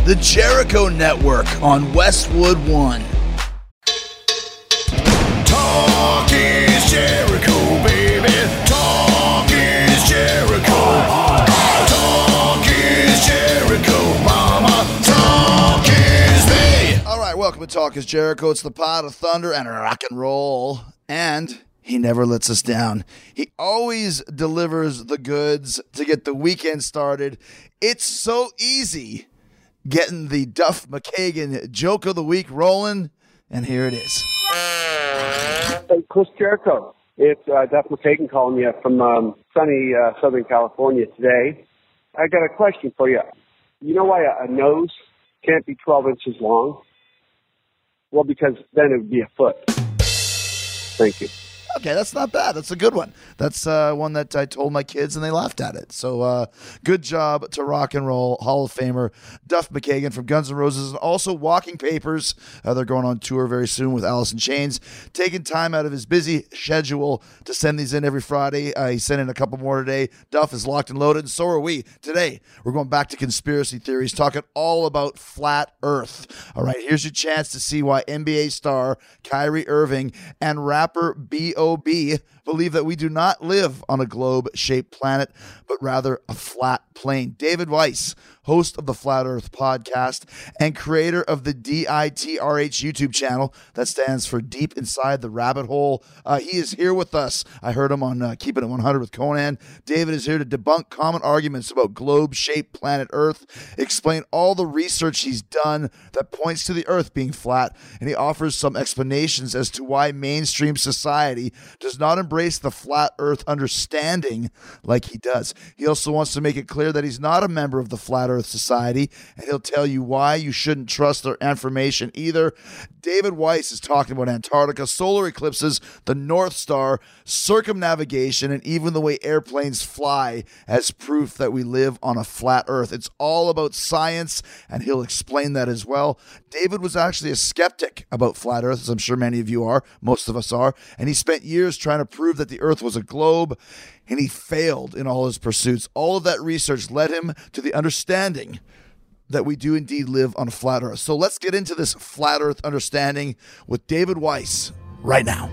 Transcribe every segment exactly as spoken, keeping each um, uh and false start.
the Jericho Network on Westwood One. Talk is Jericho, baby. Talk is Jericho. Talk is Jericho, mama. Talk is me. All right, welcome to Talk is Jericho. It's the pot of thunder and rock and roll. And he never lets us down. He always delivers the goods to get the weekend started. It's so easy getting the Duff McKagan joke of the week rolling, and here it is. Hey, Chris Jericho. It's uh, Duff McKagan calling you from um, sunny uh, Southern California today. I got a question for you. You know why a, a nose can't be twelve inches long? Well, because then it would be a foot. Thank you. Okay, that's not bad. That's a good one. That's uh, one that I told my kids and they laughed at it. So uh, good job to Rock and Roll Hall of Famer Duff McKagan from Guns N' Roses, and also Walking Papers. Uh, they're going on tour very soon with Alice in Chains. Taking time out of his busy schedule to send these in every Friday. Uh, he sent in a couple more today. Duff is locked and loaded, and so are we. Today, we're going back to conspiracy theories, talking all about flat Earth. All right, here's your chance to see why N B A star Kyrie Irving and rapper B O B believe that we do not live on a globe-shaped planet, but rather a flat plane. David Weiss, host of the Flat Earth podcast and creator of the D I T R H YouTube channel, that stands for Deep Inside the Rabbit Hole. Uh, he is here with us. I heard him on uh, Keeping It one hundred with Conan. David is here to debunk common arguments about globe-shaped planet Earth, explain all the research he's done that points to the Earth being flat, and he offers some explanations as to why mainstream society does not embrace the flat Earth understanding like he does. He also wants to make it clear that he's not a member of the Flat Earth Society, and he'll tell you why you shouldn't trust their information either. David Weiss is talking about Antarctica, solar eclipses, the North Star, circumnavigation, and even the way airplanes fly as proof that we live on a flat Earth. It's all about science, and he'll explain that as well. David was actually a skeptic about flat Earth, as I'm sure many of you are, most of us are, and he spent years trying to prove that the Earth was a globe, and he failed in all his pursuits. All of that research led him to the understanding that we do indeed live on a flat Earth. So let's get into this flat Earth understanding with David Weiss right now.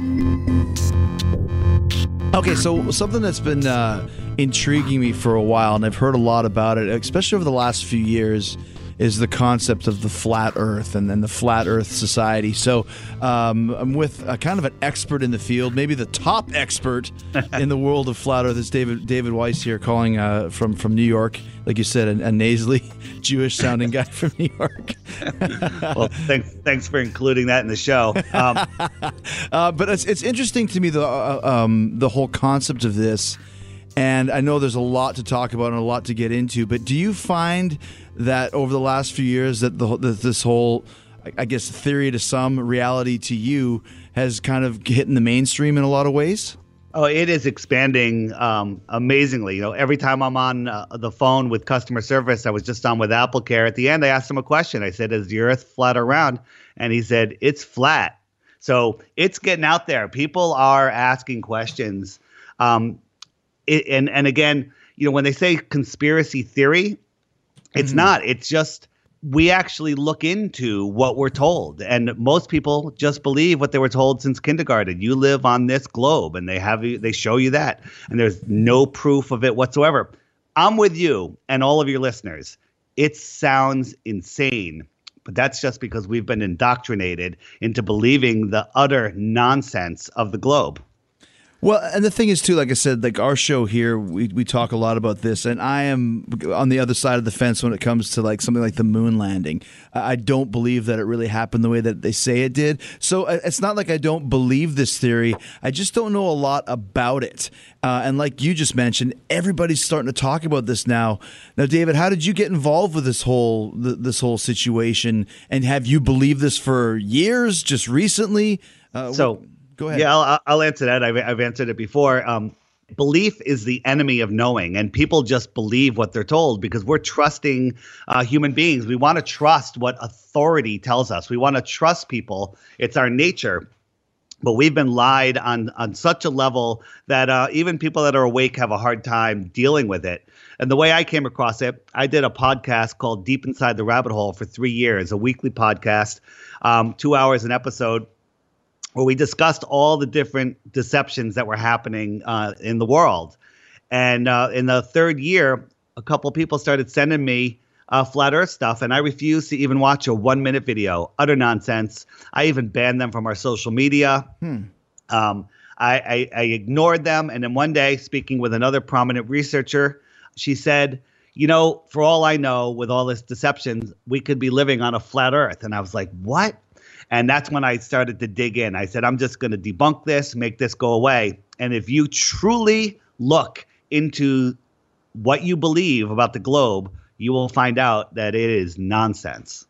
Okay, so something that's been uh, intriguing me for a while, and I've heard a lot about it, especially over the last few years, is the concept of the flat Earth and then the Flat Earth Society. So um, I'm with a kind of an expert in the field, maybe the top expert in the world of flat Earth. Is David David Weiss here, calling uh, from from New York, like you said, a, a nasally Jewish sounding guy from New York. Well, thanks thanks for including that in the show. Um, uh, but it's it's interesting to me the uh, um, the whole concept of this. And I know there's a lot to talk about and a lot to get into, but do you find that over the last few years that the, that this whole, I guess, theory to some, reality to you, has kind of hit in the mainstream in a lot of ways? Oh, it is expanding um, amazingly. You know, every time I'm on uh, the phone with customer service, I was just on with AppleCare. At the end, I asked him a question. I said, "Is the Earth flat or round?" And he said, "It's flat." So it's getting out there. People are asking questions. Um, It, and and again, you know, when they say conspiracy theory, it's mm-hmm. not. It's just we actually look into what we're told. And most people just believe what they were told since kindergarten. You live on this globe, and they have you, they show you that. And there's no proof of it whatsoever. I'm with you and all of your listeners. It sounds insane, but that's just because we've been indoctrinated into believing the utter nonsense of the globe. Well, and the thing is, too, like I said, like our show here, we we talk a lot about this, and I am on the other side of the fence when it comes to like something like the moon landing. I don't believe that it really happened the way that they say it did. So it's not like I don't believe this theory. I just don't know a lot about it. Uh, and like you just mentioned, everybody's starting to talk about this now. Now, David, how did you get involved with this whole this whole situation? And have you believed this for years, just recently? Uh, so. Go ahead. Yeah, I'll, I'll answer that. I've, I've answered it before. Um, belief is the enemy of knowing, and people just believe what they're told because we're trusting uh, human beings. We want to trust what authority tells us. We want to trust people. It's our nature. But we've been lied on on such a level that uh, even people that are awake have a hard time dealing with it. And the way I came across it, I did a podcast called Deep Inside the Rabbit Hole for three years, a weekly podcast, um, two hours an episode, where we discussed all the different deceptions that were happening uh, in the world. And uh, in the third year, a couple of people started sending me uh, flat Earth stuff, and I refused to even watch a one-minute video. Utter nonsense. I even banned them from our social media. Hmm. Um, I, I, I ignored them, and then one day, speaking with another prominent researcher, she said, you know, for all I know, with all this deception, we could be living on a flat Earth. And I was like, what? And that's when I started to dig in. I said, I'm just going to debunk this, make this go away. And if you truly look into what you believe about the globe, you will find out that it is nonsense.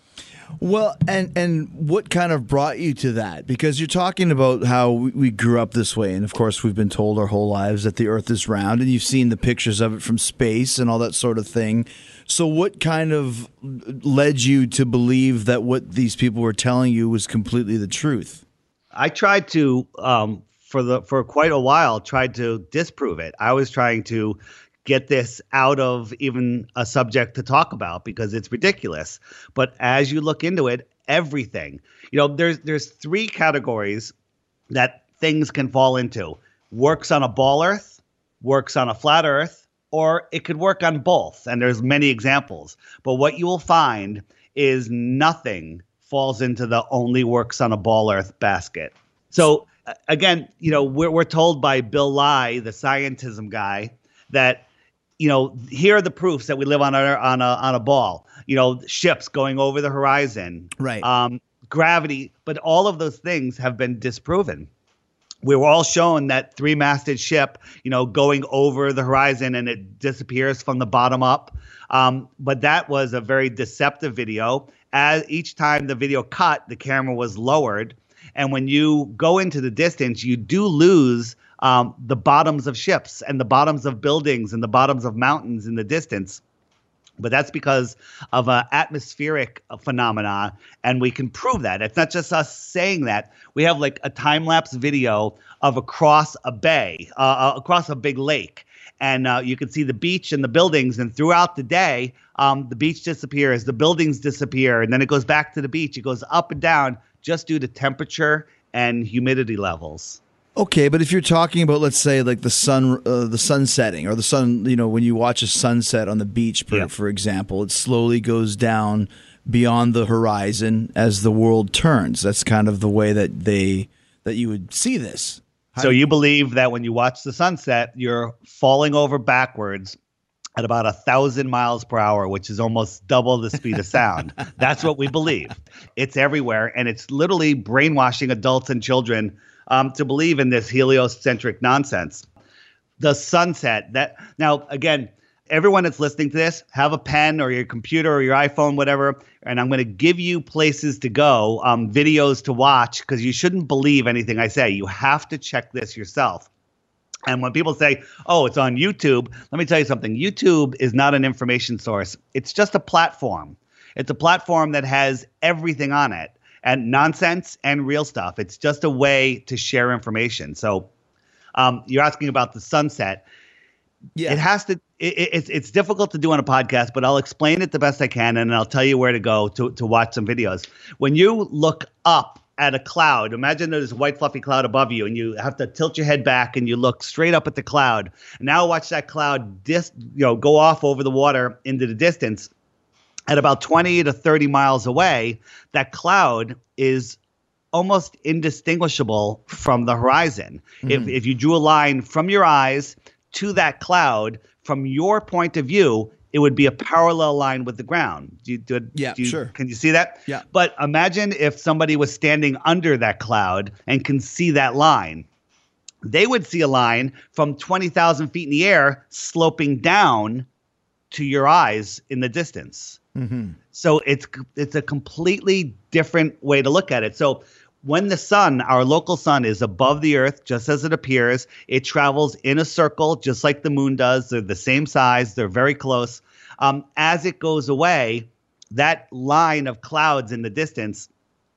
Well, and and what kind of brought you to that? Because you're talking about how we, we grew up this way, and of course we've been told our whole lives that the Earth is round, and you've seen the pictures of it from space and all that sort of thing. So what kind of led you to believe that what these people were telling you was completely the truth? I tried to, um, for the for quite a while, tried to disprove it. I was trying to get this out of even a subject to talk about because it's ridiculous. But as you look into it, everything, you know, there's there's three categories that things can fall into. Works on a ball Earth, works on a flat Earth, or it could work on both. And there's many examples. But what you will find is nothing falls into the only works on a ball Earth basket. So again, you know, we're, we're told by Bill Nye, the scientism guy, that you know, here are the proofs that we live on a on a on a ball. You know, ships going over the horizon, right? Um, gravity, but all of those things have been disproven. We were all shown that three-masted ship, you know, going over the horizon and it disappears from the bottom up. Um, but that was a very deceptive video. As each time the video cut, the camera was lowered, and when you go into the distance, you do lose Um, the bottoms of ships and the bottoms of buildings and the bottoms of mountains in the distance. But that's because of an atmospheric phenomena, and we can prove that. It's not just us saying that. We have like a time-lapse video of across a bay, uh, across a big lake. And uh, you can see the beach and the buildings, and throughout the day, um, the beach disappears, the buildings disappear, and then it goes back to the beach. It goes up and down just due to temperature and humidity levels. Okay, but if you're talking about, let's say, like the sun, uh, the sun setting, or the sun, you know, when you watch a sunset on the beach, for, yeah. for example, it slowly goes down beyond the horizon as the world turns. That's kind of the way that they that you would see this. So you believe that when you watch the sunset, you're falling over backwards at about a thousand miles per hour, which is almost double the speed of sound. That's what we believe. It's everywhere, and it's literally brainwashing adults and children Um, to believe in this heliocentric nonsense. The sunset, that now, again, everyone that's listening to this, have a pen or your computer or your iPhone, whatever, and I'm going to give you places to go, um, videos to watch, because you shouldn't believe anything I say. You have to check this yourself. And when people say, oh, it's on YouTube, let me tell you something. YouTube is not an information source. It's just a platform. It's a platform that has everything on it. And nonsense and real stuff. It's just a way to share information. So um, you're asking about the sunset. Yeah. It has to. It, it's it's difficult to do on a podcast, but I'll explain it the best I can, and I'll tell you where to go to to watch some videos. When you look up at a cloud, imagine there's a white fluffy cloud above you, and you have to tilt your head back, and you look straight up at the cloud. And now watch that cloud dis, you know, go off over the water into the distance. At about twenty to thirty miles away, that cloud is almost indistinguishable from the horizon. Mm-hmm. If, if you drew a line from your eyes to that cloud, from your point of view, it would be a parallel line with the ground. Do you, do, yeah, do you, sure. Can you see that? Yeah. But imagine if somebody was standing under that cloud and can see that line. They would see a line from twenty thousand feet in the air sloping down to your eyes in the distance. Mm-hmm. So it's it's a completely different way to look at it. So when the sun, our local sun, is above the earth, just as it appears, it travels in a circle, just like the moon does. They're the same size. They're very close. Um, as it goes away, that line of clouds in the distance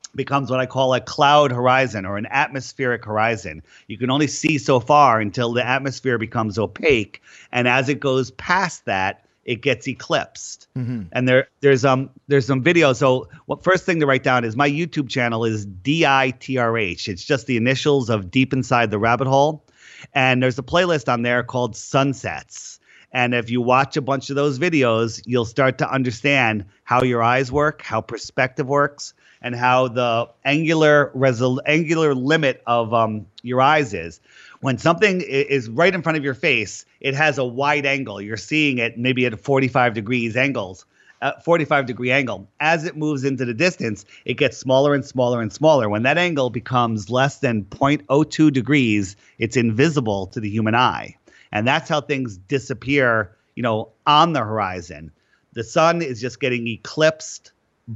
becomes what I call a cloud horizon or an atmospheric horizon. You can only see so far until the atmosphere becomes opaque, and as it goes past that, it gets eclipsed. Mm-hmm. And there, there's um, there's some videos. So, what first thing to write down is my YouTube channel is D I T R H. It's just the initials of Deep Inside the Rabbit Hole, and there's a playlist on there called Sunsets. And if you watch a bunch of those videos, you'll start to understand how your eyes work, how perspective works, and how the angular resol- angular limit of um, your eyes is. When something is right in front of your face, it has a wide angle. You're seeing it maybe at a forty-five degrees angles, uh, forty-five degree angle. As it moves into the distance, it gets smaller and smaller and smaller. When that angle becomes less than zero point zero two degrees, it's invisible to the human eye. And that's how things disappear, you know, on the horizon. The sun is just getting eclipsed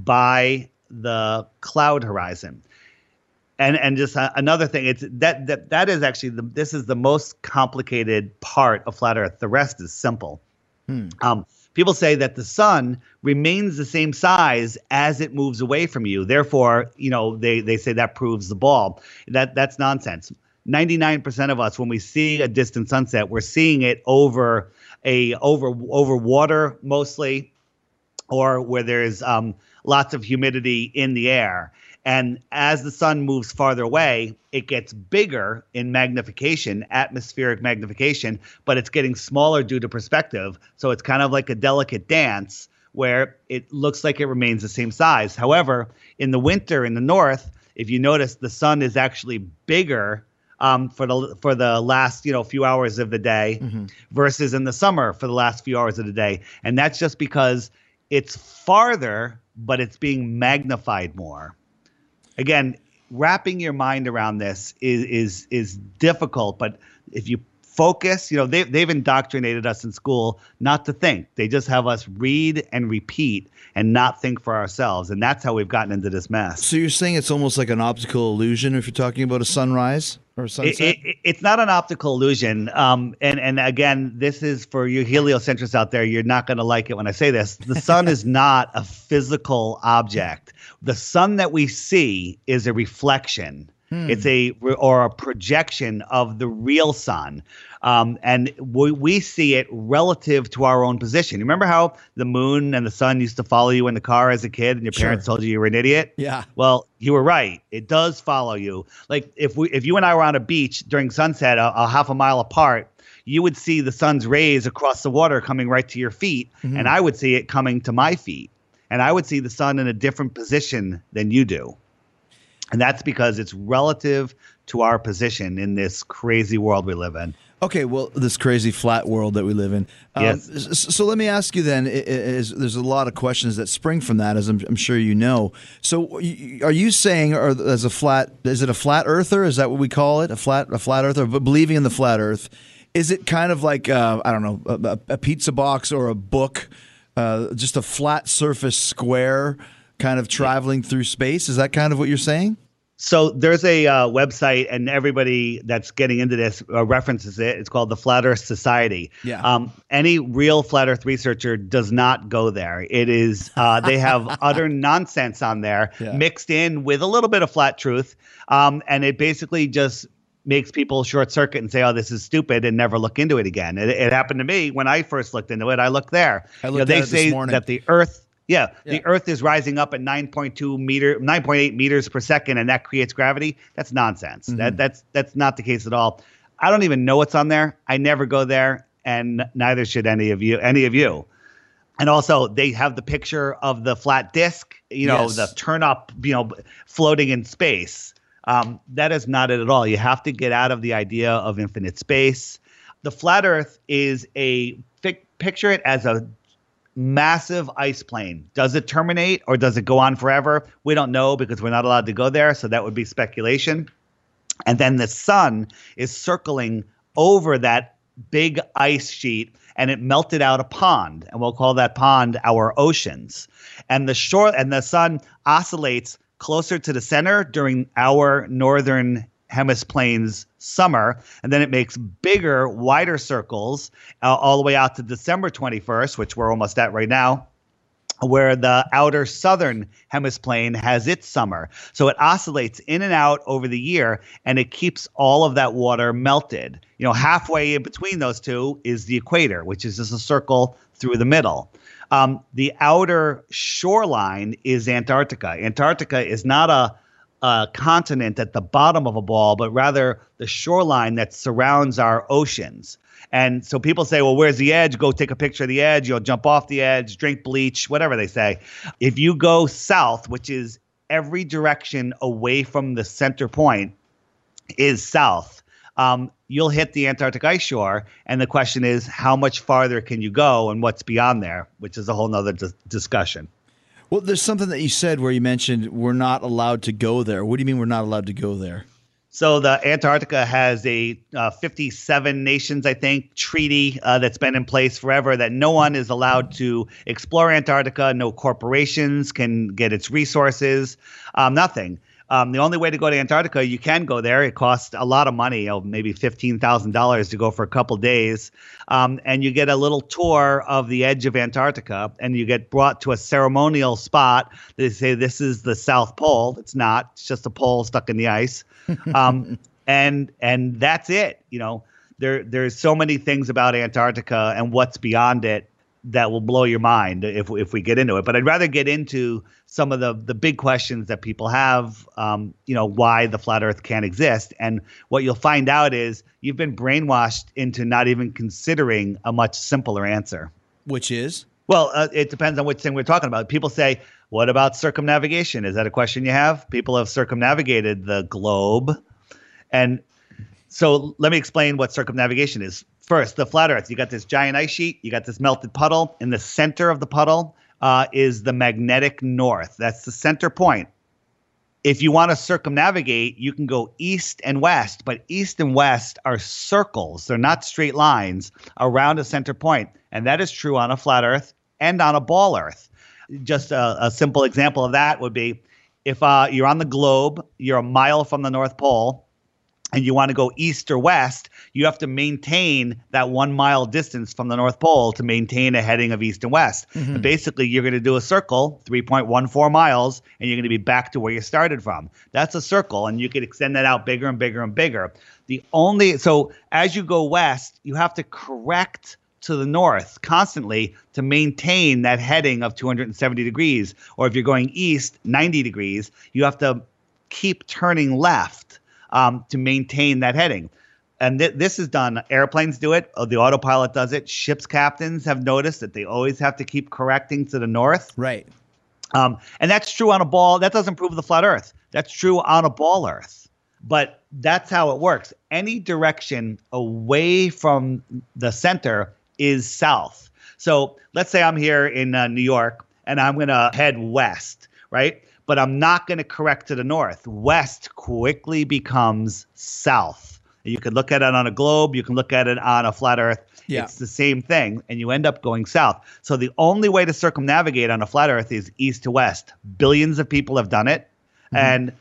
by the cloud horizon. And and just uh, another thing, it's that that that is actually the, this is the most complicated part of flat Earth. The rest is simple. Hmm. Um, people say that the sun remains the same size as it moves away from you. Therefore, you know, they they say that proves the ball. That that's nonsense. ninety-nine percent of us, when we see a distant sunset, we're seeing it over a over over water mostly, or where there's um, lots of humidity in the air. And as the sun moves farther away, it gets bigger in magnification, atmospheric magnification, but it's getting smaller due to perspective. So it's kind of like a delicate dance where it looks like it remains the same size. However, in the winter in the north, if you notice, the sun is actually bigger um, for the for the last you know few hours of the day mm-hmm. versus in the summer for the last few hours of the day. And that's just because it's farther, but it's being magnified more. Again, wrapping your mind around this is is is difficult, but if you focus, you know, they, they've indoctrinated us in school not to think. They just have us read and repeat and not think for ourselves. And that's how we've gotten into this mess. So you're saying it's almost like an optical illusion if you're talking about a sunrise or a sunset? It, it, it's not an optical illusion. Um, and, and again, this is for you heliocentrists out there. You're not going to like it when I say this. The sun is not a physical object. The sun that we see is a reflection. Hmm. It's a or a projection of the real sun. Um, and we, we see it relative to our own position. You remember how the moon and the sun used to follow you in the car as a kid and your Sure. parents told you you were an idiot? Yeah. Well, you were right. It does follow you. Like if we if you and I were on a beach during sunset a, a half a mile apart, you would see the sun's rays across the water coming right to your feet, mm-hmm. and I would see it coming to my feet. And I would see the sun in a different position than you do. And that's because it's relative to our position in this crazy world we live in. Okay, well, this crazy flat world that we live in. Um, Yes. So let me ask you then, is, there's a lot of questions that spring from that, as I'm, I'm sure you know. So are you saying, or as a flat, is it a flat earther? Is that what we call it? A flat a flat earther? But believing in the flat earth, is it kind of like, uh, I don't know, a, a pizza box or a book, uh, just a flat surface square kind of traveling through space? Is that kind of what you're saying? So there's a uh, website, and everybody that's getting into this uh, references it. It's called the Flat Earth Society. Yeah. Um, any real flat Earth researcher does not go there. It is uh, they have utter nonsense on there, Yeah. mixed in with a little bit of flat truth, um, and it basically just makes people short circuit and say, "Oh, this is stupid," and never look into it again. It, it happened to me when I first looked into it. I looked there. I You know, looked they at it this say morning. that the Earth. Yeah, Yeah. the Earth is rising up at nine point two meter, nine point eight meters per second, and that creates gravity. That's nonsense. Mm-hmm. That that's that's not the case at all. I don't even know what's on there. I never go there, and neither should any of you. Any of you. And also, they have the picture of the flat disk. You know, Yes. the turn up. You know, floating in space. Um, that is not it at all. You have to get out of the idea of infinite space. The flat Earth is a fic- picture it as a massive ice plane. Does it terminate or does it go on forever? We don't know because we're not allowed to go there. So that would be speculation. And then the sun is circling over that big ice sheet, and it melted out a pond, and we'll call that pond our oceans. And the shore and the sun oscillates closer to the center during our northern hemiplane's summer, and then it makes bigger, wider circles uh, all the way out to December twenty-first, which we're almost at right now, where the outer southern hemiplane has its summer. So it oscillates in and out over the year, and it keeps all of that water melted. You know, halfway in between those two is the equator, which is just a circle through the middle. Um, the outer shoreline is Antarctica. Antarctica is not a, a continent at the bottom of a ball, but rather the shoreline that surrounds our oceans. And so people say, well, where's the edge? Go take a picture of the edge. You'll jump off the edge, drink bleach, whatever they say. If you go south, which is every direction away from the center point is south, um, you'll hit the Antarctic ice shore. And the question is, how much farther can you go and what's beyond there, which is a whole nother dis- discussion. Well, there's something that you said where you mentioned we're not allowed to go there. What do you mean we're not allowed to go there? So the Antarctica has a uh, fifty-seven nations, I think, treaty uh, that's been in place forever that no one is allowed to explore Antarctica. No corporations can get its resources, um, nothing. Um, the only way to go to Antarctica, you can go there. It costs a lot of money, oh, maybe fifteen thousand dollars to go for a couple days. Um, and you get a little tour of the edge of Antarctica, and you get brought to a ceremonial spot. They say this is the South Pole. It's not. It's just a pole stuck in the ice. Um, and and that's it. You know, there there's so many things about Antarctica and what's beyond it that will blow your mind if if we get into it. But I'd rather get into some of the the big questions that people have. Um, you know, why the flat Earth can't exist, and what you'll find out is you've been brainwashed into not even considering a much simpler answer. Which is? Well, uh, it depends on which thing we're talking about. People say, what about circumnavigation? Is that a question you have? People have circumnavigated the globe. And so let me explain what circumnavigation is. First, the flat Earth. You got this giant ice sheet. You got this melted puddle. In the center of the puddle uh, is the magnetic north. That's the center point. If you want to circumnavigate, you can go east and west. But east and west are circles. They're not straight lines around a center point. And that is true on a flat Earth and on a ball Earth. Just a, a simple example of that would be if uh, you're on the globe, you're a mile from the North Pole, and you want to go east or west, you have to maintain that one mile distance from the North Pole to maintain a heading of east and west. Mm-hmm. And basically, you're going to do a circle, three point one four miles, and you're going to be back to where you started from. That's a circle, and you could extend that out bigger and bigger and bigger. The only so as you go west, you have to correct to the north constantly to maintain that heading of two hundred seventy degrees. Or if you're going east, ninety degrees, you have to keep turning left um, to maintain that heading. And th- this is done. Airplanes do it. The autopilot does it. Ships captains have noticed that they always have to keep correcting to the north. Right. Um, and that's true on a ball. That doesn't prove the flat Earth. That's true on a ball Earth. But that's how it works. Any direction away from the center is south. So let's say I'm here in uh, New York and I'm going to head west, right? But I'm not going to correct to the north. West quickly becomes south. You can look at it on a globe. You can look at it on a flat Earth. Yeah. It's the same thing, and you end up going south. So the only way to circumnavigate on a flat Earth is east to west. Billions of people have done it, mm-hmm. and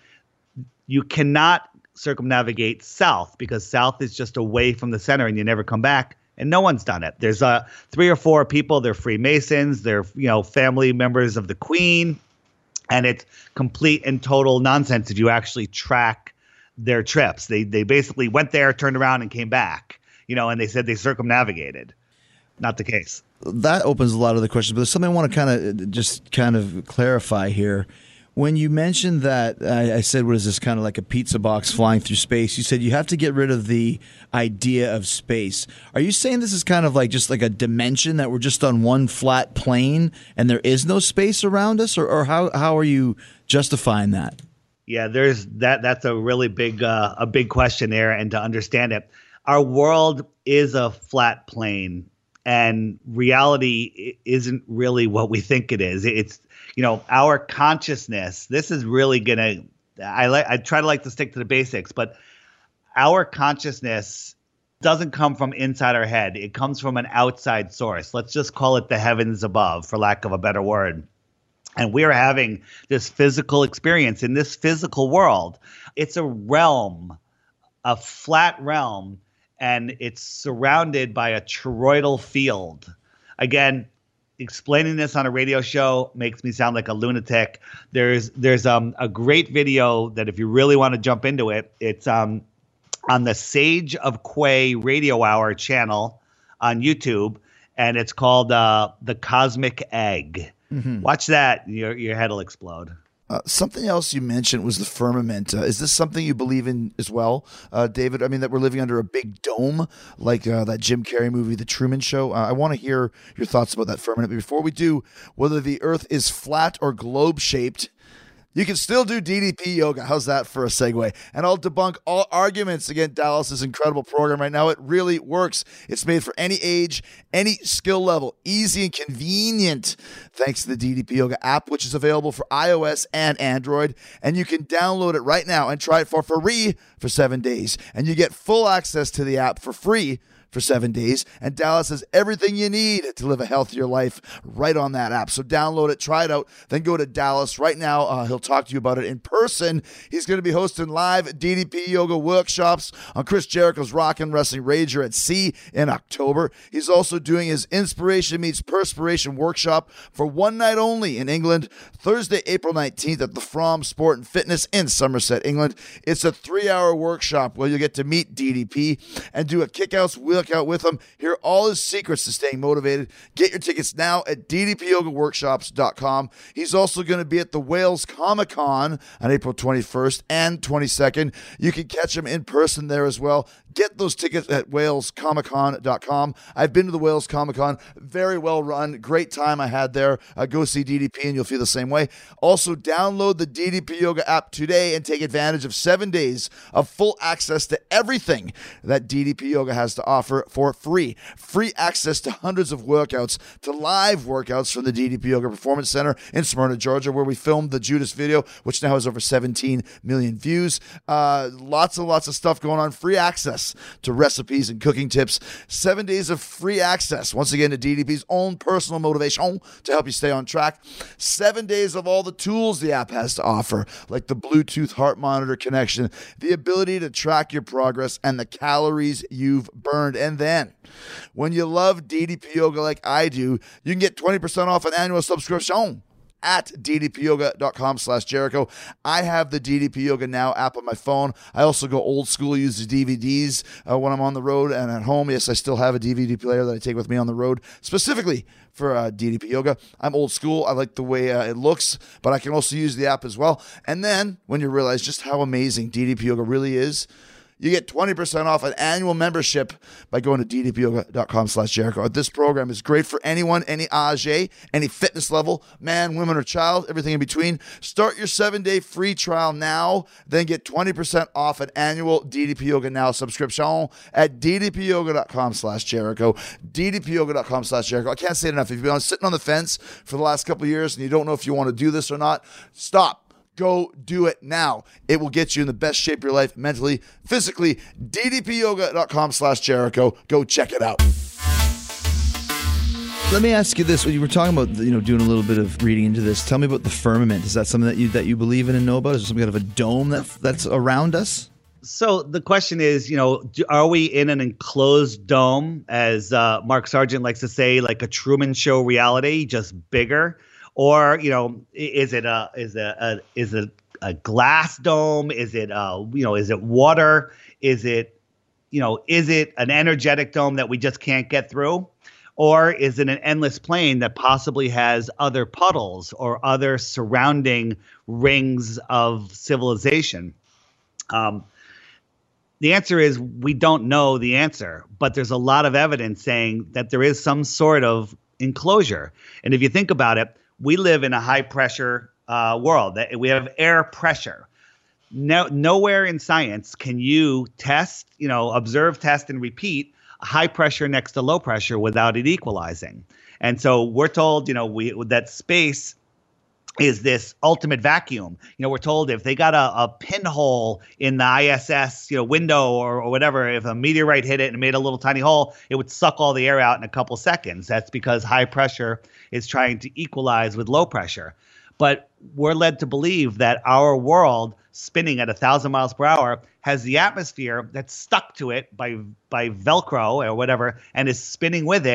you cannot circumnavigate south because south is just away from the center, and you never come back. And no one's done it. There's uh, three or four people. They're Freemasons. They're you know family members of the Queen, and it's complete and total nonsense if you actually track their trips. They they basically went there, turned around, and came back. You know, and they said they circumnavigated. Not the case. That opens a lot of the questions. But there's something I want to kind of just kind of clarify here. When you mentioned that, I, I said, what is this, kind of like a pizza box flying through space? You said you have to get rid of the idea of space. Are you saying this is kind of like just like a dimension that we're just on one flat plane and there is no space around us? Or, or how, how are you justifying that? Yeah, there's that. That's a really big, uh, a big question there. And to understand it, our world is a flat plane, and reality isn't really what we think it is. It's You know, our consciousness, this is really going to, I like, I try to like to stick to the basics, but our consciousness doesn't come from inside our head. It comes from an outside source. Let's just call it the heavens above, for lack of a better word. And we're having this physical experience in this physical world. It's a realm, a flat realm, and it's surrounded by a toroidal field. Again, explaining this on a radio show makes me sound like a lunatic. There's there's um a great video that if you really want to jump into it, it's um on the Sage of Quay Radio Hour channel on YouTube, and it's called uh, The Cosmic Egg. Mm-hmm. Watch that, your your head will explode. Uh, something else you mentioned was the firmament. Uh, is this something you believe in as well, uh, David? I mean, that we're living under a big dome, like uh, that Jim Carrey movie, The Truman Show. Uh, I want to hear your thoughts about that firmament. But before we do, whether the Earth is flat or globe-shaped, you can still do D D P yoga. How's that for a segue? And I'll debunk all arguments against Dallas's incredible program right now. It really works. It's made for any age, any skill level, easy and convenient, thanks to the D D P Yoga app, which is available for iOS and Android. And you can download it right now and try it for free for seven days. And you get full access to the app for free for seven days. And Dallas has everything you need to live a healthier life right on that app. So download it, try it out, then go to Dallas right now. Uh, he'll talk to you about it in person. He's going to be hosting live D D P yoga workshops on Chris Jericho's Rockin' Wrestling Rager at Sea in October. He's also doing his Inspiration Meets Perspiration workshop for one night only in England, Thursday, April nineteenth at the From Sport and Fitness in Somerset, England. It's a three-hour workshop where you'll get to meet D D P and do a kick-outs wheel out with him. Hear all his secrets to staying motivated. Get your tickets now at d d p yoga workshops dot com. He's also going to be at the Wales Comic Con on April twenty-first and twenty-second. You can catch him in person there as well. Get those tickets at wales comic con dot com. I've been to the Wales Comic Con. Very well run. Great time I had there. Uh, go see D D P and you'll feel the same way. Also, download the D D P Yoga app today and take advantage of seven days of full access to everything that D D P Yoga has to offer for free. Free access to hundreds of workouts, to live workouts from the D D P Yoga Performance Center in Smyrna, Georgia, where we filmed the Judas video, which now has over seventeen million views. Uh, lots and lots of stuff going on. Free access to recipes and cooking tips. Seven days of free access, once again, to D D P's own personal motivation to help you stay on track. Seven days of all the tools the app has to offer, like the Bluetooth heart monitor connection, the ability to track your progress, and the calories you've burned. And then, when you love D D P Yoga like I do, you can get twenty percent off an annual subscription at d d p yoga dot com slash Jericho. I have the D D P Yoga Now app on my phone. I also go old school, use the D V Ds uh, when I'm on the road and at home. Yes, I still have a D V D player that I take with me on the road, specifically for uh, D D P Yoga. I'm old school. I like the way uh, it looks, but I can also use the app as well. And then, when you realize just how amazing D D P Yoga really is, you get twenty percent off an annual membership by going to d d p yoga dot com slash Jericho. This program is great for anyone, any age, any fitness level, man, woman, or child, everything in between. Start your seven-day free trial now, then get twenty percent off an annual D D P Yoga Now subscription at d d p yoga dot com slash Jericho. d d p yoga dot com slash Jericho. I can't say it enough. If you've been sitting on the fence for the last couple of years and you don't know if you want to do this or not, stop. Go do it now. It will get you in the best shape of your life, mentally, physically. d d p yoga dot com slash Jericho. Go check it out. Let me ask you this: when you were talking about, you know, doing a little bit of reading into this, tell me about the firmament. Is that something that you that you believe in and know about? Is there some kind of a dome that that's around us? So the question is, you know, do, are we in an enclosed dome, as uh, Mark Sargent likes to say, like a Truman Show reality, just bigger? Or, you know, is it a is it a is it a glass dome? Is it uh you know is it water? Is it you know is it an energetic dome that we just can't get through? Or is it an endless plane that possibly has other puddles or other surrounding rings of civilization? Um, the answer is we don't know the answer, but there's a lot of evidence saying that there is some sort of enclosure. And if you think about it, we live in a high pressure uh, world. We have air pressure. No, nowhere in science can you test, you know, observe, test, and repeat high pressure next to low pressure without it equalizing. And so we're told, you know, we that space is this ultimate vacuum. You know, we're told if they got a, a pinhole in the I S S, you know, window or, or whatever, if a meteorite hit it and made a little tiny hole, it would suck all the air out in a couple seconds. That's because high pressure is trying to equalize with low pressure. But we're led to believe that our world spinning at a thousand miles per hour has the atmosphere that's stuck to it by by Velcro or whatever and is spinning with it.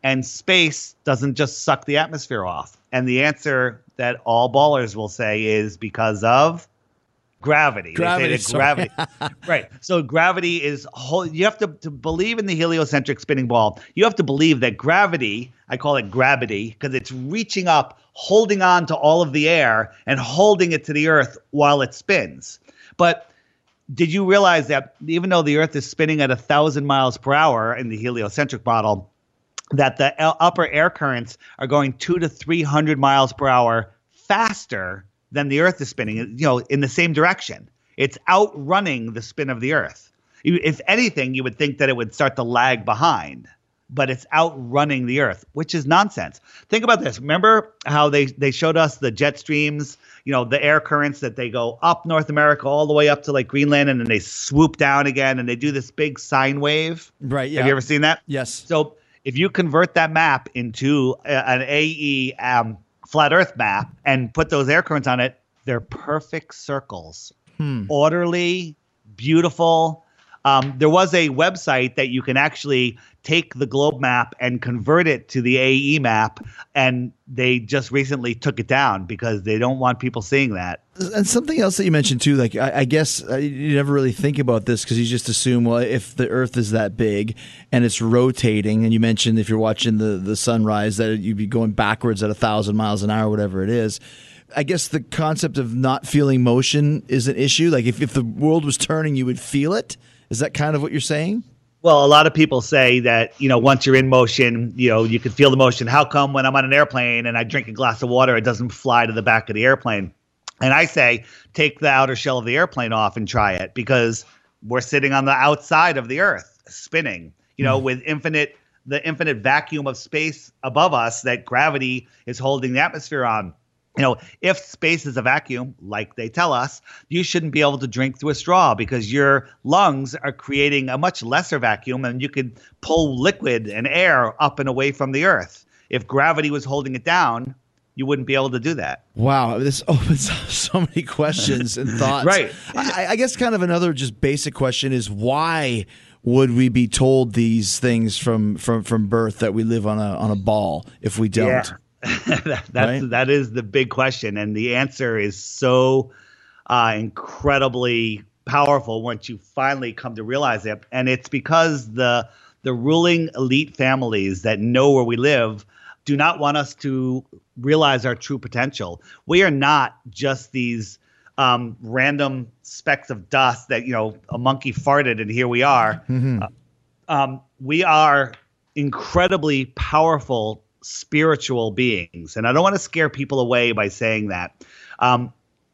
and space doesn't just suck the atmosphere off? And the answer that all ballers will say is because of gravity. Gravity, They say that gravity. Right. So gravity is whole. You have to, to believe in the heliocentric spinning ball. You have to believe that gravity, I call it gravity, because it's reaching up, holding on to all of the air and holding it to the earth while it spins. But did you realize that even though the earth is spinning at a thousand miles per hour in the heliocentric model, that the upper air currents are going two to three hundred miles per hour faster than the earth is spinning, you know, in the same direction? It's outrunning the spin of the earth. If anything, you would think that it would start to lag behind, but it's outrunning the earth, which is nonsense. Think about this. Remember how they, they showed us the jet streams, you know, the air currents that they go up North America all the way up to like Greenland, and then they swoop down again and they do this big sine wave. Right. Yeah. Have you ever seen that? Yes. So if you convert that map into a, an A E um, flat Earth map and put those air currents on it, they're perfect circles, hmm. orderly, beautiful. Um, there was a website that you can actually take the globe map and convert it to the A E map, and they just recently took it down because they don't want people seeing that. And something else that you mentioned too, like I, I guess uh, you never really think about this because you just assume, well, if the Earth is that big and it's rotating, and you mentioned if you're watching the the sunrise that you'd be going backwards at a thousand miles an hour, whatever it is. I guess the concept of not feeling motion is an issue. Like if, if the world was turning, you would feel it. Is that kind of what you're saying? Well, a lot of people say that, you know, once you're in motion, you know, you can feel the motion. How come when I'm on an airplane and I drink a glass of water, it doesn't fly to the back of the airplane? And I say, take the outer shell of the airplane off and try it, because we're sitting on the outside of the earth spinning, you know, mm. with infinite, the infinite vacuum of space above us that gravity is holding the atmosphere on. You know, if space is a vacuum, like they tell us, you shouldn't be able to drink through a straw because your lungs are creating a much lesser vacuum, and you could pull liquid and air up and away from the earth. If gravity was holding it down, you wouldn't be able to do that. Wow, this opens up so many questions and thoughts. Right. I, I guess kind of another just basic question is, why would we be told these things from from, from birth that we live on a on a ball if we don't? Yeah. that, that's, right? that is the big question. And the answer is so uh, incredibly powerful once you finally come to realize it. And it's because the the ruling elite families that know where we live do not want us to realize our true potential. We are not just these um, random specks of dust that, you know, a monkey farted and here we are. Mm-hmm. Uh, um, we are incredibly powerful spiritual beings. And I don't want to scare people away by saying that. Um,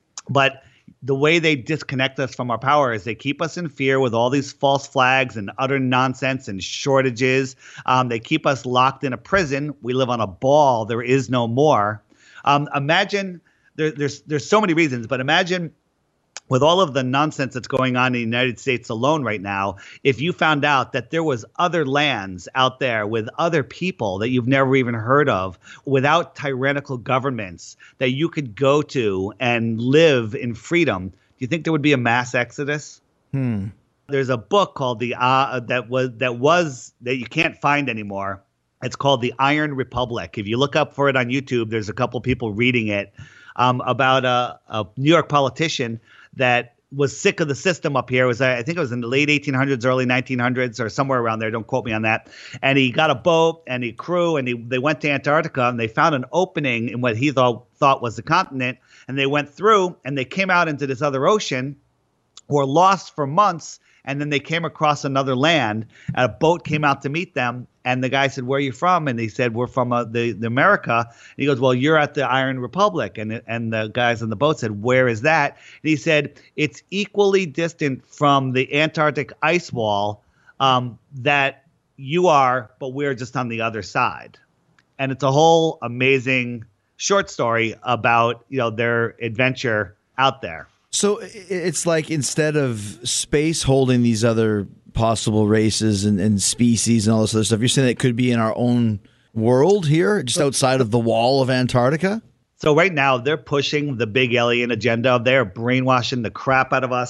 but the way they disconnect us from our power is they keep us in fear with all these false flags and utter nonsense and shortages. Um, they keep us locked in a prison. We live on a ball. There is no more. Um, imagine there, there's there's so many reasons, but imagine with all of the nonsense that's going on in the United States alone right now, if you found out that there was other lands out there with other people that you've never even heard of, without tyrannical governments that you could go to and live in freedom, do you think there would be a mass exodus? Hmm. There's a book called the uh, that was that was that you can't find anymore. It's called The Iron Republic. If you look up for it on YouTube, there's a couple people reading it um, about a, a New York politician that was sick of the system up here. It was I think it was in the late eighteen hundreds, early nineteen hundreds, or somewhere around there. Don't quote me on that. And he got a boat and a crew, and he, they went to Antarctica, and they found an opening in what he thought thought was the continent. And they went through, and they came out into this other ocean, were lost for months, and then they came across another land. And a boat came out to meet them, and the guy said, "Where are you from?" And he said, "We're from uh, the, the America." And he goes, "Well, you're at the Iron Republic." And and the guys on the boat said, "Where is that?" And he said, "It's equally distant from the Antarctic ice wall um, that you are, but we're just on the other side." And it's a whole amazing short story about, you know, their adventure out there. So it's like instead of space holding these other possible races and, and species and all this other stuff, you're saying it could be in our own world here, just outside of the wall of Antarctica? So right now they're pushing the big alien agenda. They're brainwashing the crap out of us.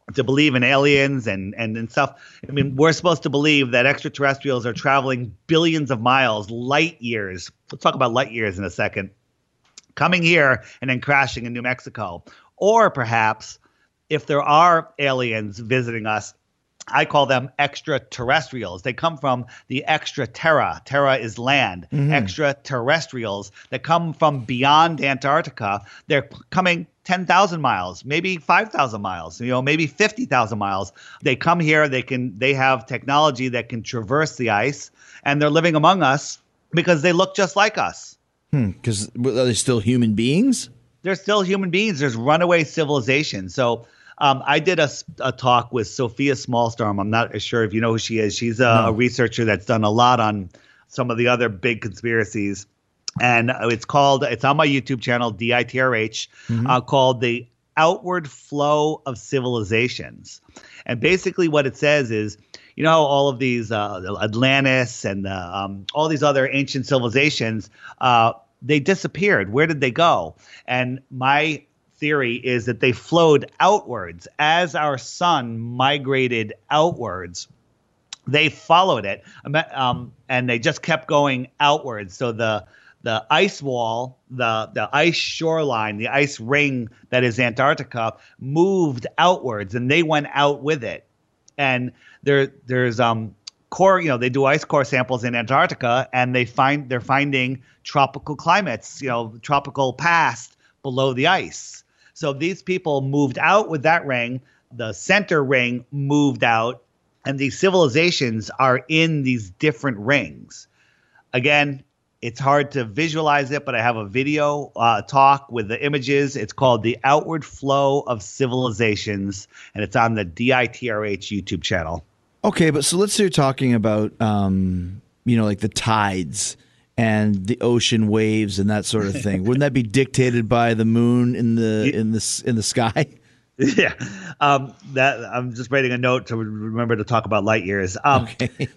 to believe in aliens and, and, and stuff. I mean, we're supposed to believe that extraterrestrials are traveling billions of miles, light years. Let's talk about light years in a second. Coming here and then crashing in New Mexico. Or perhaps if there are aliens visiting us, I call them extraterrestrials. They come from the extra terra. Terra is land. Mm-hmm. Extraterrestrials that come from beyond Antarctica. They're coming ten thousand miles, maybe five thousand miles, you know, maybe fifty thousand miles. They come here. They can. They have technology that can traverse the ice, and they're living among us because they look just like us. Because hmm, are they still human beings? They're still human beings. There's runaway civilization. So. Um, I did a, a talk with Sophia Smallstorm. I'm not sure if you know who she is. She's a, no. a researcher that's done a lot on some of the other big conspiracies. And it's called, it's on my YouTube channel, D I T R H, mm-hmm. uh, called The Outward Flow of Civilizations. And basically what it says is, you know, all of these uh, Atlantis and uh, um, all these other ancient civilizations, uh, they disappeared. Where did they go? And my theory is that they flowed outwards. As our sun migrated outwards, they followed it, um, and they just kept going outwards. So the the ice wall, the the ice shoreline, the ice ring that is Antarctica moved outwards, and they went out with it. And there there's um core, you know, they do ice core samples in Antarctica, and they find they're finding tropical climates, you know, tropical past below the ice. So these people moved out with that ring. The center ring moved out, and these civilizations are in these different rings. Again, it's hard to visualize it, but I have a video uh, talk with the images. It's called The Outward Flow of Civilizations, and it's on the D I T R H YouTube channel. Okay, but so let's say you're talking about, um, you know, like the tides and the ocean waves and that sort of thing. Wouldn't that be dictated by the moon in the in the in the sky? Yeah, um, that I'm just writing a note to remember to talk about light years. Um, okay.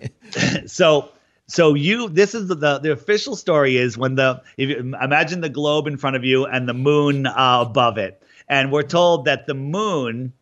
so, so you this is the, the the official story is when the if you imagine the globe in front of you and the moon uh, above it, and we're told that the moon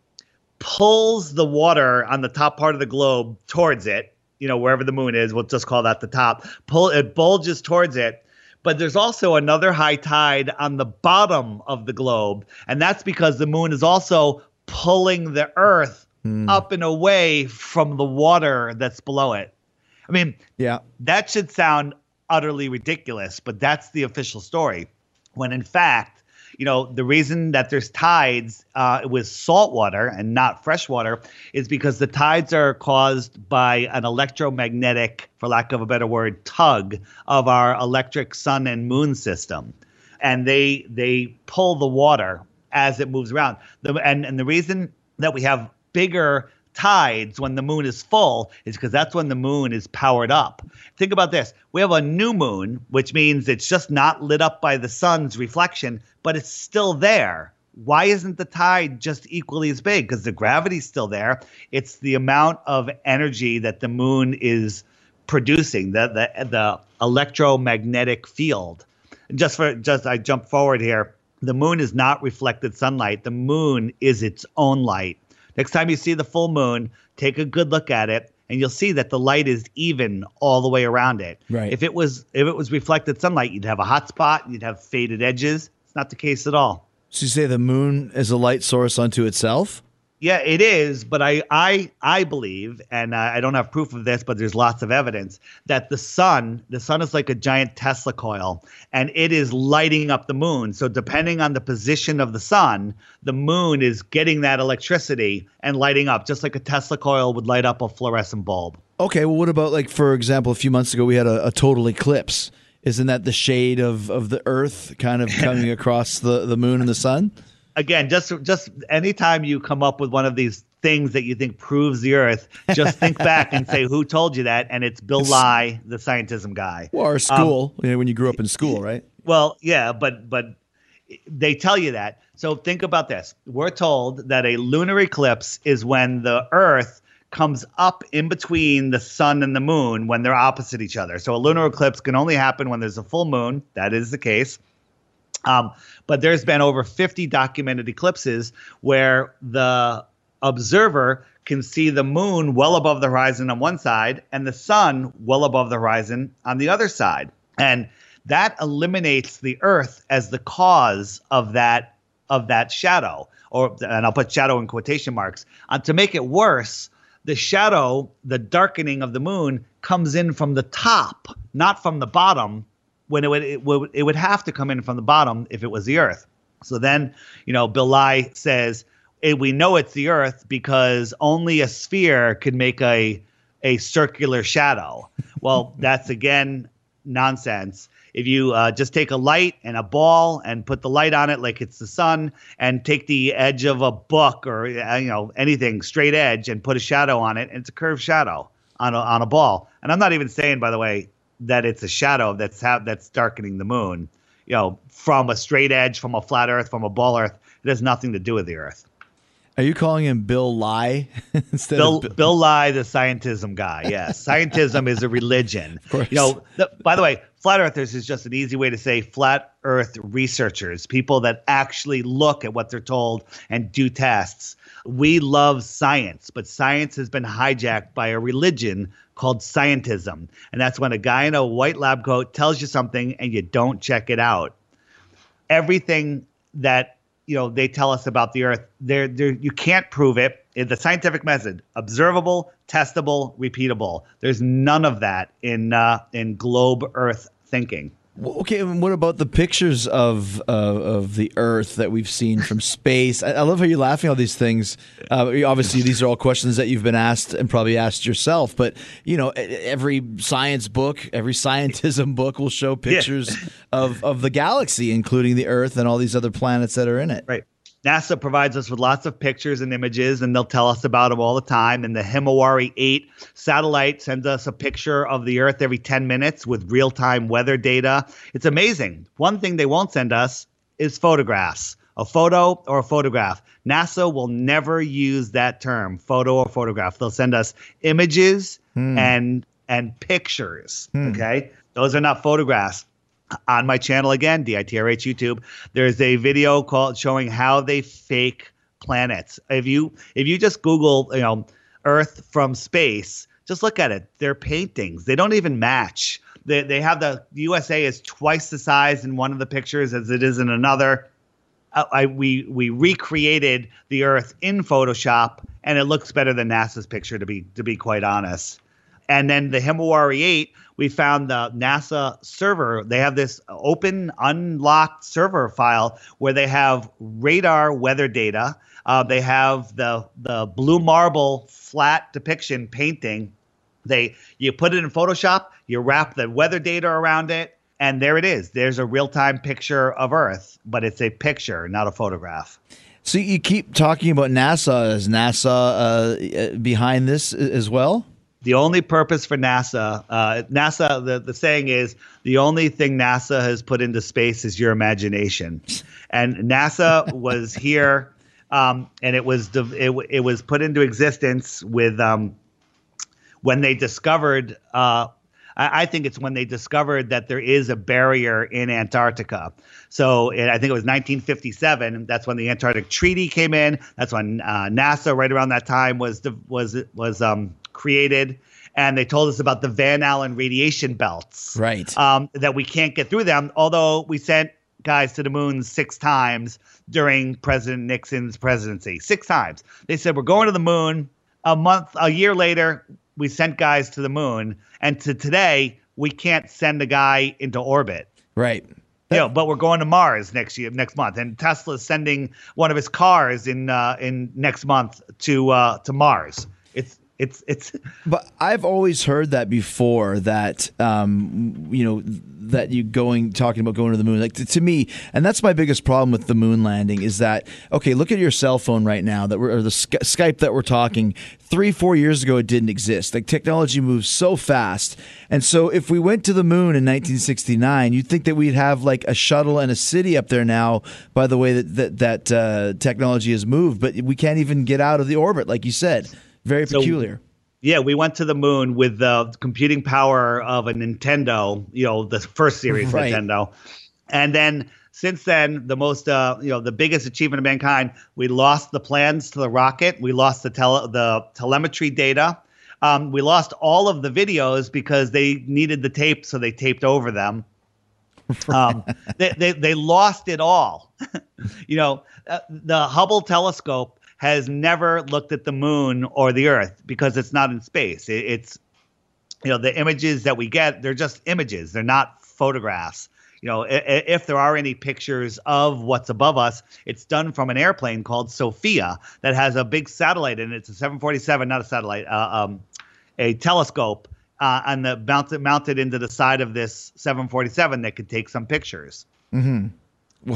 pulls the water on the top part of the globe towards it. You know, wherever the moon is, we'll just call that the top. Pull it bulges towards it. But there's also another high tide on the bottom of the globe. And that's because the moon is also pulling the earth mm. up and away from the water that's below it. I mean, yeah, that should sound utterly ridiculous, but that's the official story. When in fact, you know, the reason that there's tides uh, with salt water and not fresh water is because the tides are caused by an electromagnetic, for lack of a better word, tug of our electric sun and moon system. And they they pull the water as it moves around. The, and, and the reason that we have bigger tides when the moon is full is because that's when the moon is powered up. Think about this. We have a new moon, which means it's just not lit up by the sun's reflection, but it's still there. Why isn't the tide just equally as big? Because the gravity's still there. It's the amount of energy that the moon is producing, the the, the electromagnetic field. And just for just I jump forward here. The moon is not reflected sunlight. The moon is its own light. Next time you see the full moon, take a good look at it, and you'll see that the light is even all the way around it. Right. If it was if it was reflected sunlight, you'd have a hot spot, you'd have faded edges. It's not the case at all. So you say the moon is a light source unto itself? Yeah, it is, but I I I believe, and I don't have proof of this, but there's lots of evidence that the sun, the sun is like a giant Tesla coil, and it is lighting up the moon. So depending on the position of the sun, the moon is getting that electricity and lighting up, just like a Tesla coil would light up a fluorescent bulb. Okay, well, what about, like, for example, a few months ago we had a, a total eclipse. Isn't that the shade of, of the Earth kind of coming across the, the moon and the sun? Again, just just anytime you come up with one of these things that you think proves the Earth, just think back and say, who told you that? And it's Bill Nye, the scientism guy. Well, or school, um, you know, when you grew up in school, right? Well, yeah, but but they tell you that. So think about this. We're told that a lunar eclipse is when the Earth comes up in between the sun and the moon when they're opposite each other. So a lunar eclipse can only happen when there's a full moon. That is the case. Um, but there's been over fifty documented eclipses where the observer can see the moon well above the horizon on one side and the sun well above the horizon on the other side. And that eliminates the Earth as the cause of that of that shadow, or and I'll put shadow in quotation marks. Uh, to make it worse, the shadow, the darkening of the moon, comes in from the top, not from the bottom. When it would it would it would have to come in from the bottom if it was the Earth. So then, you know, Bill Nye says, eh, we know it's the Earth because only a sphere could make a a circular shadow. Well, that's again nonsense. If you uh, just take a light and a ball and put the light on it like it's the sun, and take the edge of a book or uh, you know anything straight edge and put a shadow on it, and it's a curved shadow on a, on a ball. And I'm not even saying, by the way, that it's a shadow that's ha- that's darkening the moon. You know, from a straight edge, from a flat Earth, from a ball Earth, it has nothing to do with the Earth. Are you calling him Bill Nye instead Bill, of Bill? Bill Nye, the scientism guy? Yes, scientism is a religion. Of course. You know, the, by the way, flat earthers is just an easy way to say flat Earth researchers, people that actually look at what they're told and do tests. We love science, but science has been hijacked by a religion called scientism, and that's when a guy in a white lab coat tells you something and you don't check it out. Everything that you know they tell us about the Earth, they're, they're, you can't prove it. In the scientific method, observable, testable, repeatable. There's none of that in uh, in globe Earth thinking. Well, okay, and what about the pictures of uh, of the Earth that we've seen from space? I, I love how you're laughing at all these things. Uh, obviously, these are all questions that you've been asked and probably asked yourself. But you know, every science book, every scientism book will show pictures yeah. of of the galaxy, including the Earth and all these other planets that are in it. Right. NASA provides us with lots of pictures and images, and they'll tell us about them all the time. And the Himawari eight satellite sends us a picture of the Earth every ten minutes with real-time weather data. It's amazing. One thing they won't send us is photographs, a photo or a photograph. NASA will never use that term, photo or photograph. They'll send us images hmm. and and pictures, hmm. okay? Those are not photographs. On my channel again, D I T R H YouTube, there's a video called showing how they fake planets. If you if you just Google, you know, Earth from space, just look at it. They're paintings. They don't even match. They they have the, the U S A is twice the size in one of the pictures as it is in another. Uh, I we we recreated the Earth in Photoshop, and it looks better than NASA's picture, to be to be quite honest. And then the Himawari eight, we found the NASA server. They have this open, unlocked server file where they have radar weather data. Uh, they have the the blue marble flat depiction painting. They you put it in Photoshop, you wrap the weather data around it, and there it is. There's a real-time picture of Earth, but it's a picture, not a photograph. So you keep talking about NASA. Is NASA uh, behind this as well? The only purpose for NASA, uh, NASA, the, the saying is, the only thing NASA has put into space is your imagination. And NASA was here, um, and it was it, it was put into existence with um, when they discovered. Uh, I, I think it's when they discovered that there is a barrier in Antarctica. So it, I think it was nineteen fifty-seven. That's when the Antarctic Treaty came in. That's when uh, NASA, right around that time, was was was um. created, and they told us about the Van Allen radiation belts, right? Um, that we can't get through them, although we sent guys to the moon six times during President Nixon's presidency. Six times. They said, we're going to the moon. A month, a year later, we sent guys to the moon, and to today, we can't send a guy into orbit. Right. Yeah, you know, but we're going to Mars next year, next month, and Tesla's sending one of his cars in uh, in next month to uh, to Mars. It's It's it's. But I've always heard that before, that um, you know, that you going talking about going to the moon. Like to, to me, and that's my biggest problem with the moon landing is that, okay, look at your cell phone right now, that we're or the Sky- Skype that we're talking. Three, four years ago, it didn't exist. Like technology moves so fast, and so if we went to the moon in nineteen sixty-nine, you'd think that we'd have like a shuttle and a city up there now. By the way that that, that uh, technology has moved, but we can't even get out of the orbit, like you said. Very peculiar. So, yeah, we went to the moon with the computing power of a Nintendo, you know, the first series right. Nintendo. And then since then, the most, uh, you know, the biggest achievement of mankind, we lost the plans to the rocket. We lost the tele- the telemetry data. Um, we lost all of the videos because they needed the tape, so they taped over them. Um, they, they they lost it all. You know, uh, the Hubble telescope has never looked at the moon or the Earth because it's not in space. It, it's, you know, the images that we get, they're just images. They're not photographs. You know, if, if there are any pictures of what's above us, it's done from an airplane called Sophia that has a big satellite in it. It's a seven forty-seven, not a satellite, uh, um, a telescope. Uh, and the mounted mounted into the side of this seven forty-seven that could take some pictures. Mm-hmm.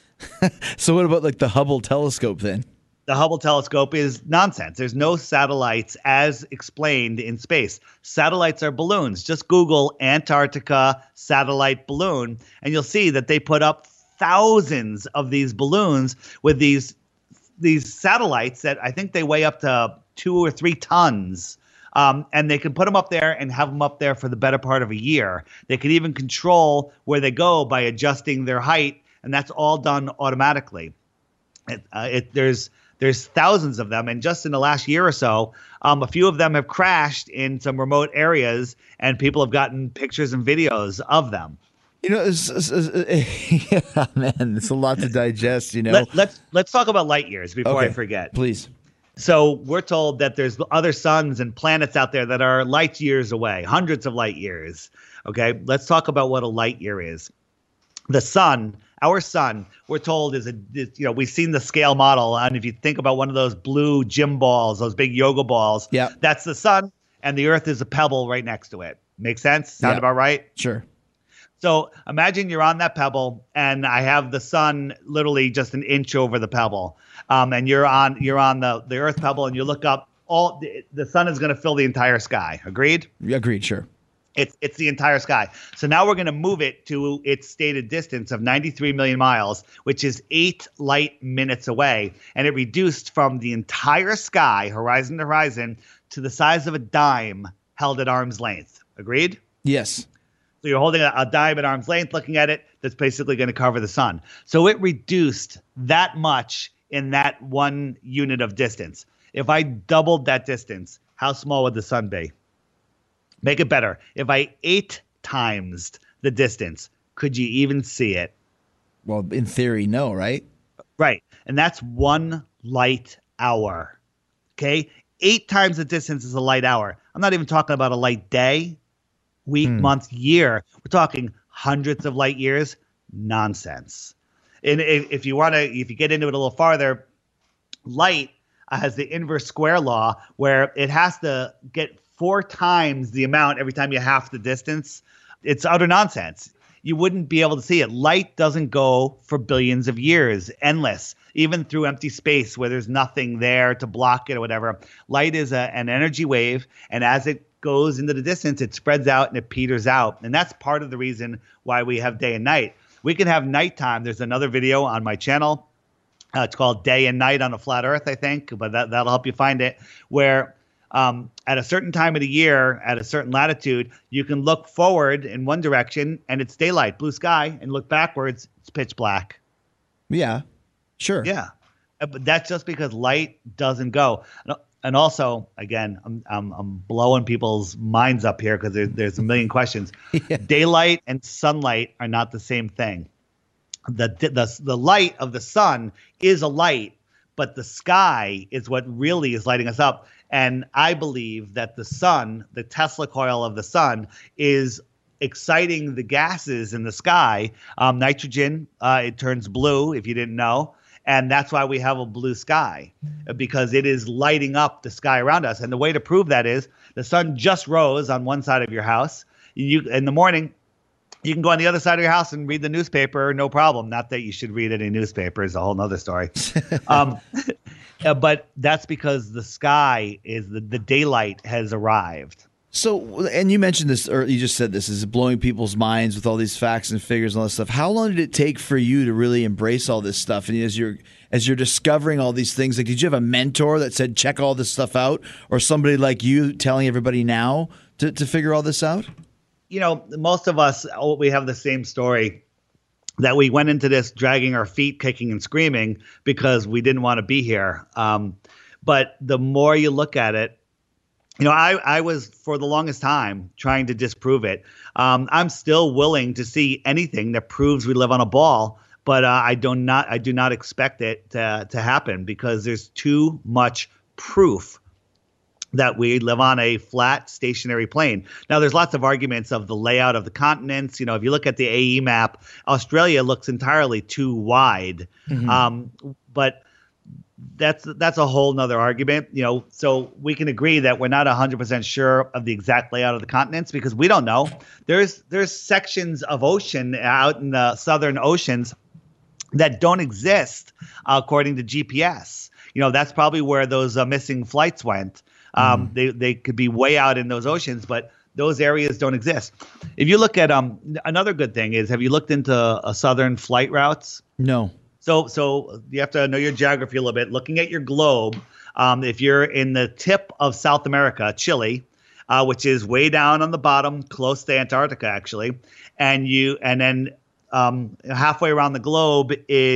So what about like the Hubble telescope then? The Hubble telescope is nonsense. There's no satellites as explained in space. Satellites are balloons. Just Google Antarctica satellite balloon, and you'll see that they put up thousands of these balloons with these these satellites that I think they weigh up to two or three tons. Um, and they can put them up there and have them up there for the better part of a year. They can even control where they go by adjusting their height, and that's all done automatically. It, uh, it, there's there's thousands of them, and just in the last year or so, um, a few of them have crashed in some remote areas, and people have gotten pictures and videos of them. You know, it's, it's, it's, yeah, man, it's a lot to digest. You know, Let, let's let's talk about light years before okay, I forget, please. So we're told that there's other suns and planets out there that are light years away, hundreds of light years. Okay, let's talk about what a light year is. The sun, our sun, we're told is a, is, you know, we've seen the scale model. And if you think about one of those blue gym balls, those big yoga balls, yeah, that's the sun, and the Earth is a pebble right next to it. Make sense? Sound yeah. about right? Sure. So imagine you're on that pebble, and I have the sun literally just an inch over the pebble, um, and you're on you're on the, the Earth pebble, and you look up. All the, the sun is going to fill the entire sky. Agreed? Agreed. Sure. It's it's the entire sky. So now we're going to move it to its stated distance of ninety-three million miles, which is eight light minutes away, and it reduced from the entire sky, horizon to horizon, to the size of a dime held at arm's length. Agreed? Yes. So you're holding a, a dime at arm's length, looking at it, that's basically going to cover the sun. So it reduced that much in that one unit of distance. If I doubled that distance, how small would the sun be? Make it better. If I eight times the distance, could you even see it? Well, in theory, no, right? Right. And that's one light hour. Okay? Eight times the distance is a light hour. I'm not even talking about a light day. Week, hmm. month, year. We're talking hundreds of light years. Nonsense. And if you want to, if you get into it a little farther, light has the inverse square law where it has to get four times the amount every time you half the distance. It's utter nonsense. You wouldn't be able to see it. Light doesn't go for billions of years, endless, even through empty space where there's nothing there to block it or whatever. Light is a, an energy wave, and as it goes into the distance, it spreads out and it peters out. And that's part of the reason why we have day and night. We can have nighttime. There's another video on my channel. Uh, it's called Day and Night on a Flat Earth, I think, but that, that'll help you find it, where um, at a certain time of the year, at a certain latitude, you can look forward in one direction and it's daylight, blue sky, and look backwards, it's pitch black. Yeah, sure. Yeah, but that's just because light doesn't go. And also, again, I'm I'm, I'm blowing people's minds up here because there, there's a million questions. Yeah. Daylight and sunlight are not the same thing. The, the the light of the sun is a light, but the sky is what really is lighting us up. And I believe that the sun, the Tesla coil of the sun, is exciting the gases in the sky. Um, nitrogen, uh, it turns blue, if you didn't know. And that's why we have a blue sky, because it is lighting up the sky around us. And the way to prove that is the sun just rose on one side of your house. You in the morning, you can go on the other side of your house and read the newspaper, no problem. Not that you should read any newspaper, is a whole nother story. um, but that's because the sky is the, the daylight has arrived. So, and you mentioned this, or you just said this, is blowing people's minds with all these facts and figures and all this stuff. How long did it take for you to really embrace all this stuff? And as you're as you're discovering all these things, like, did you have a mentor that said, check all this stuff out, or somebody like you telling everybody now to, to figure all this out? You know, most of us, we have the same story. that we went into this dragging our feet, kicking and screaming because we didn't want to be here. Um, but the more you look at it, you know, I, I was for the longest time trying to disprove it. Um, I'm still willing to see anything that proves we live on a ball, but uh, I do not I do not expect it to, to happen because there's too much proof that we live on a flat stationary plane. Now, there's lots of arguments of the layout of the continents. You know, if you look at the A E map, Australia looks entirely too wide. Mm-hmm. Um, but that's that's a whole nother argument. You know, so we can agree that we're not one hundred percent sure of the exact layout of the continents because we don't know. There's there's sections of ocean out in the southern oceans that don't exist uh, according to G P S. You know, that's probably where those uh, missing flights went. Um, mm. They they could be way out in those oceans, but those areas don't exist. If you look at um, another good thing is, have you looked into uh, southern flight routes? No. So so you have to know your geography a little bit. Looking at your globe, um, if you're in the tip of South America, Chile, uh, which is way down on the bottom, close to Antarctica actually, and you and then um, halfway around the globe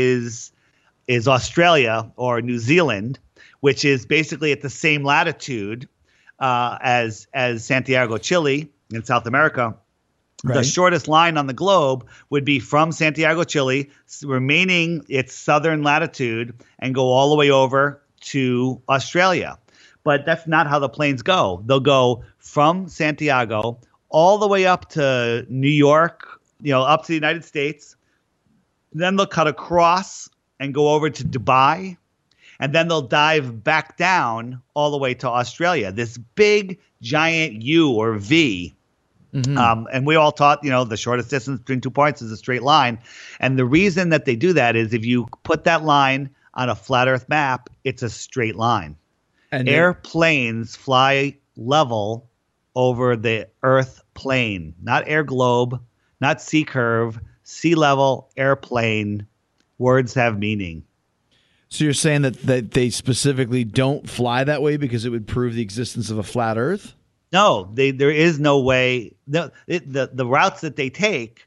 is is Australia or New Zealand, which is basically at the same latitude uh, as as Santiago, Chile, in South America. Right. The shortest line on the globe would be from Santiago, Chile, remaining its southern latitude, and go all the way over to Australia. But that's not how the planes go. They'll go from Santiago all the way up to New York, you know, up to the United States. Then they'll cut across and go over to Dubai. And then they'll dive back down all the way to Australia, this big, giant U or V. Mm-hmm. Um, and we all taught, you know, the shortest distance between two points is a straight line. And the reason that they do that is if you put that line on a flat Earth map, it's a straight line. And airplanes they- fly level over the Earth plane, not air globe, not sea curve, sea level, airplane. Words have meaning. So you're saying that, that they specifically don't fly that way because it would prove the existence of a flat Earth? No, they, there is no way. The, it, the the routes that they take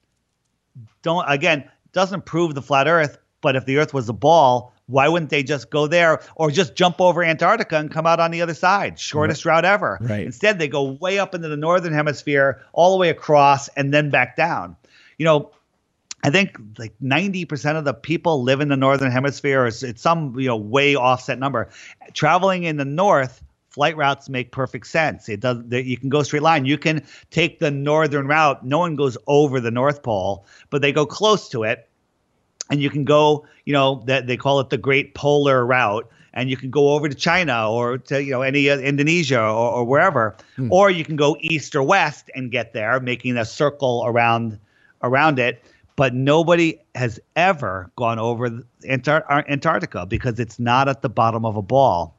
don't, again, doesn't prove the flat Earth, but if the Earth was a ball, why wouldn't they just go there or just jump over Antarctica and come out on the other side? Shortest right. route ever. Right. Instead, they go way up into the northern hemisphere, all the way across, and then back down. You know, I think like ninety percent of the people live in the northern hemisphere. Or it's some, you know, way offset number. Traveling in the north, flight routes make perfect sense. It does. You can go straight line. You can take the northern route. No one goes over the North Pole, but they go close to it. And you can go, you know, that they call it the Great Polar Route. And you can go over to China or to, you know, any uh, Indonesia or, or wherever. Hmm. Or you can go east or west and get there, making a circle around around it. But nobody has ever gone over Antar- Antarctica because it's not at the bottom of a ball.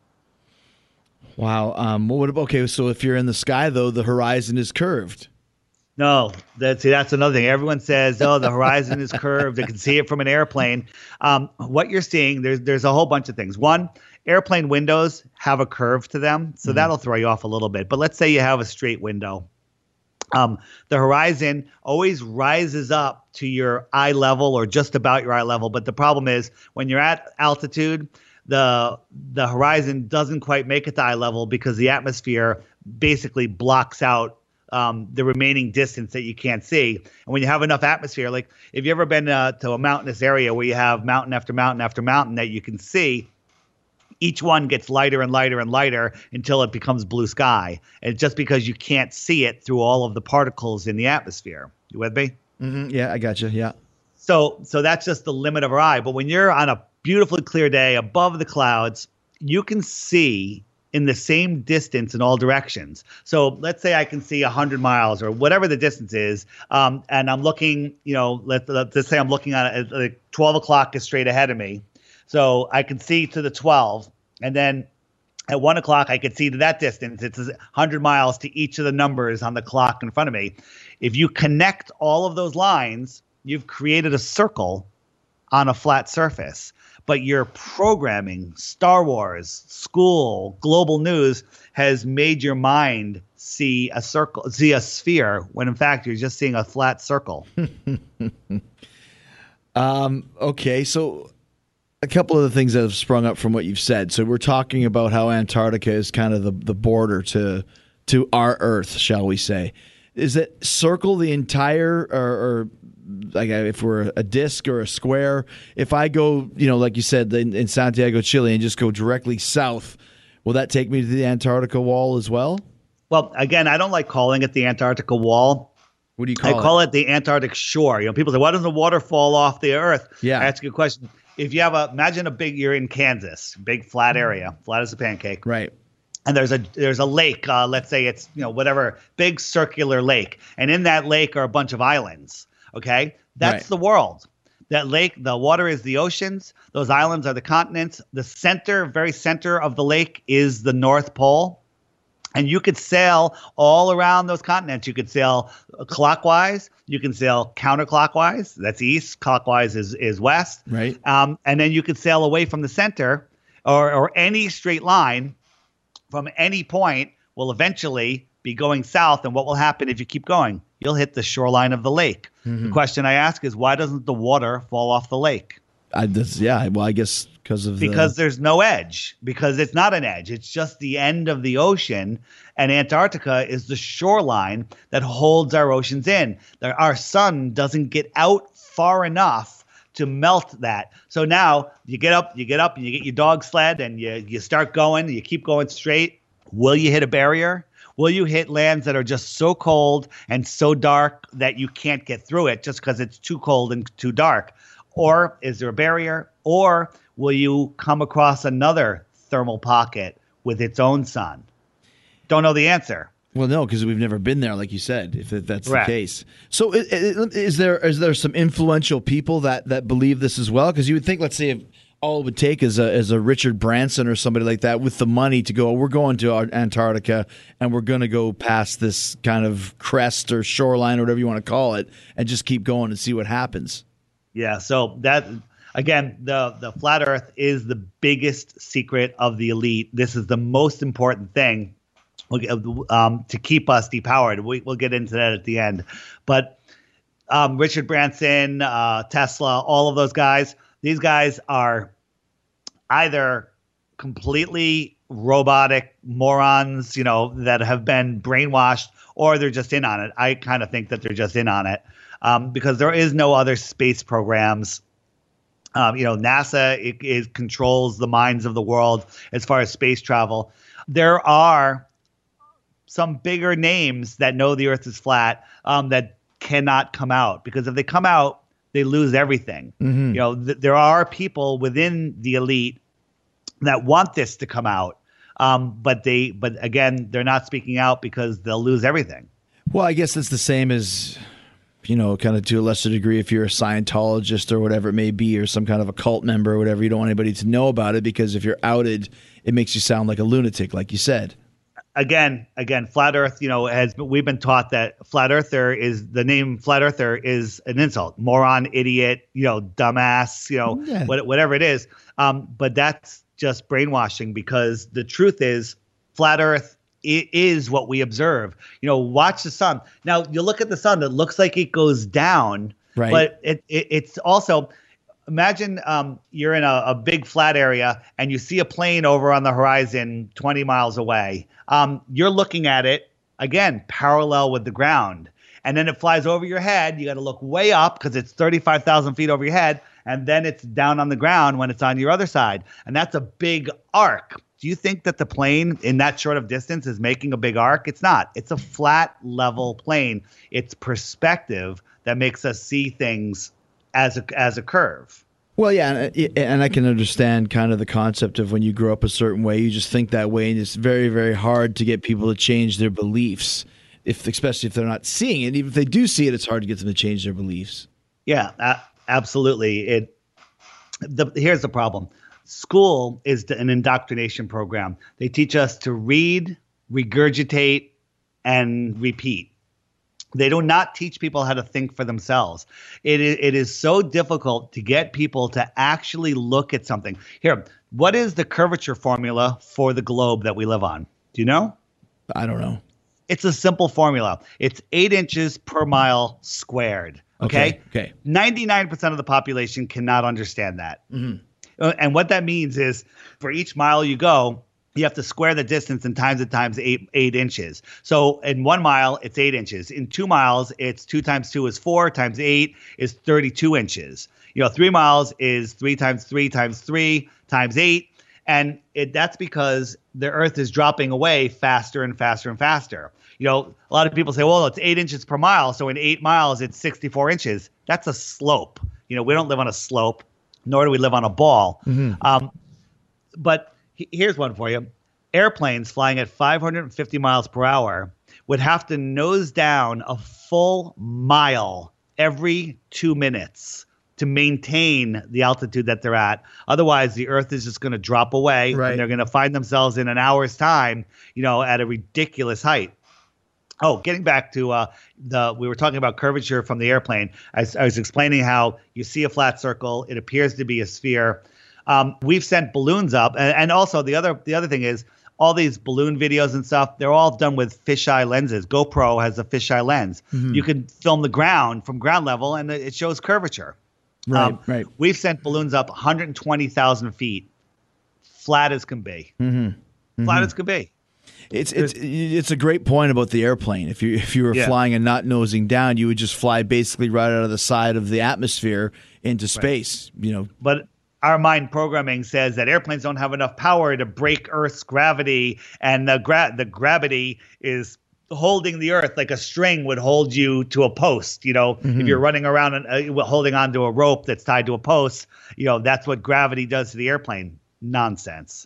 Wow. Um, what about, okay, so if you're in the sky, though, the horizon is curved. No, that's, see, that's another thing. Everyone says, oh, the horizon is curved. They can see it from an airplane. Um, what you're seeing, there's there's a whole bunch of things. One, airplane windows have a curve to them, so mm-hmm. that'll throw you off a little bit. But let's say you have a straight window. Um, the horizon always rises up to your eye level or just about your eye level. But the problem is when you're at altitude, the the horizon doesn't quite make it to eye level because the atmosphere basically blocks out um, the remaining distance that you can't see. And when you have enough atmosphere, like if you've ever been uh, to a mountainous area where you have mountain after mountain after mountain that you can see, each one gets lighter and lighter and lighter until it becomes blue sky. And just because you can't see it through all of the particles in the atmosphere. You with me? Mm-hmm. Yeah, I got you. Yeah. So, so that's just the limit of our eye. But when you're on a beautifully clear day above the clouds, you can see in the same distance in all directions. So let's say I can see one hundred miles or whatever the distance is, um, and I'm looking, you know, let, let's say I'm looking at it, like twelve o'clock is straight ahead of me. So I can see to the twelve, and then at one o'clock I could see to that distance. It's one hundred miles to each of the numbers on the clock in front of me. If you connect all of those lines, you've created a circle on a flat surface. But your programming, Star Wars, school, global news has made your mind see a circle, see a sphere, when in fact you're just seeing a flat circle. Um, okay, so a couple of the things that have sprung up from what you've said. So we're talking about how Antarctica is kind of the, the border to to our Earth, shall we say. Is it circle the entire, or, or like if we're a disc or a square? If I go, you know, like you said, in, in Santiago, Chile, and just go directly south, will that take me to the Antarctica wall as well? Well, again, I don't like calling it the Antarctica wall. What do you call I it? call it the Antarctic shore. You know, people say, why doesn't the water fall off the Earth? Yeah. That's a good question. If you have a, imagine a big, you're in Kansas, big flat area, flat as a pancake. Right. And there's a there's a lake, uh, let's say it's, you know, whatever, big circular lake. And in that lake are a bunch of islands, okay? That's Right. the world. That lake, the water is the oceans. Those islands are the continents. The center, very center of the lake is the North Pole. And you could sail all around those continents. You could sail clockwise. You can sail counterclockwise. That's east. Clockwise is, is west. Right. Um, and then you could sail away from the center, or, or any straight line from any point will eventually be going south. And what will happen if you keep going? You'll hit the shoreline of the lake. Mm-hmm. The question I ask is, why doesn't the water fall off the lake? I, this, yeah, well, I guess because of Because the, there's no edge, because it's not an edge. It's just the end of the ocean. And Antarctica is the shoreline that holds our oceans in. There, our sun doesn't get out far enough to melt that. So now you get up, you get up and you get your dog sled and you, you start going, you keep going straight. Will you hit a barrier? Will you hit lands that are just so cold and so dark that you can't get through it just because it's too cold and too dark? Or is there a barrier? Or will you come across another thermal pocket with its own sun? Don't know the answer. Well, no, because we've never been there, like you said, if that's Correct. the case. So i- i- is there is there some influential people that, that believe this as well? Because you would think, let's say, if all it would take is a, is a Richard Branson or somebody like that with the money to go, we're going to our Antarctica and we're going to go past this kind of crest or shoreline or whatever you want to call it and just keep going and see what happens. Yeah, so that again, the the flat Earth is the biggest secret of the elite. This is the most important thing um, to keep us depowered. We, we'll get into that at the end. But um, Richard Branson, uh, Tesla, all of those guys, these guys are either completely robotic morons, you know, that have been brainwashed, or they're just in on it. I kind of think that they're just in on it. Um, because there is no other space programs. Um, you know, NASA it, it controls the minds of the world as far as space travel. There are some bigger names that know the Earth is flat um, that cannot come out, because if they come out, they lose everything. Mm-hmm. You know, th- there are people within the elite that want this to come out, um, but they, but again, they're not speaking out because they'll lose everything. Well, I guess it's the same as, you know, kind of to a lesser degree, if you're a Scientologist or whatever it may be, or some kind of a cult member or whatever, you don't want anybody to know about it, because if you're outed, it makes you sound like a lunatic, like you said. Again, again, flat Earth, you know, has we've been taught that flat Earther is the name flat Earther is an insult, moron, idiot, you know, dumbass, you know, Yeah. what, whatever it is. Um, but that's just brainwashing, because the truth is flat Earth it is what we observe. You know, watch the sun. Now you look at the sun; it looks like it goes down, Right. but it, it it's also. Imagine um, you're in a, a big flat area and you see a plane over on the horizon twenty miles away. Um, you're looking at it, again, parallel with the ground. And then it flies over your head. You got to look way up because it's thirty-five thousand feet over your head. And then it's down on the ground when it's on your other side. And that's a big arc. Do you think that the plane in that short of distance is making a big arc? It's not. It's a flat, level plane. It's perspective that makes us see things as a as a curve. Well, yeah, and, and I can understand kind of the concept of when you grow up a certain way, you just think that way, and it's very, very hard to get people to change their beliefs, if especially if they're not seeing it. Even if they do see it, it's hard to get them to change their beliefs. Yeah, uh, absolutely. It. The, here's the problem. School is an indoctrination program. They teach us to read, regurgitate, and repeat. They do not teach people how to think for themselves. It is, it is so difficult to get people to actually look at something. Here, what is the curvature formula for the globe that we live on? Do you know? I don't know. It's a simple formula. It's eight inches per mile squared. Okay. Okay. ninety-nine percent of the population cannot understand that. Mm-hmm. And what that means is for each mile you go, you have to square the distance and times it times eight eight inches. So in one mile, it's eight inches. In two miles, it's two times two is four times eight is thirty-two inches. You know, three miles is three times three times three times eight. And it, that's because the Earth is dropping away faster and faster and faster. You know, a lot of people say, well, it's eight inches per mile. So in eight miles, it's sixty-four inches. That's a slope. You know, we don't live on a slope, nor do we live on a ball. Mm-hmm. Um, but he, here's one for you. Airplanes flying at five hundred fifty miles per hour would have to nose down a full mile every two minutes to maintain the altitude that they're at. Otherwise, the Earth is just going to drop away, right. and they're going to find themselves in an hour's time, you know, at a ridiculous height. Oh, getting back to uh, the, we were talking about curvature from the airplane. I, I was explaining how you see a flat circle. It appears to be a sphere. Um, we've sent balloons up. And, and also the other, the other thing is all these balloon videos and stuff, they're all done with fisheye lenses. GoPro has a fisheye lens. Mm-hmm. You can film the ground from ground level and it shows curvature. Right, um, right. We've sent balloons up one hundred twenty thousand feet, flat as can be. Mm-hmm. Mm-hmm. Flat as can be. It's it's it's a great point about the airplane. If you if you were yeah. flying and not nosing down, you would just fly basically right out of the side of the atmosphere into space. Right. You know, but our mind programming says that airplanes don't have enough power to break Earth's gravity, and the gra- the gravity is holding the Earth like a string would hold you to a post. You know, mm-hmm. if you're running around and uh, holding onto a rope that's tied to a post, you know, that's what gravity does to the airplane. Nonsense.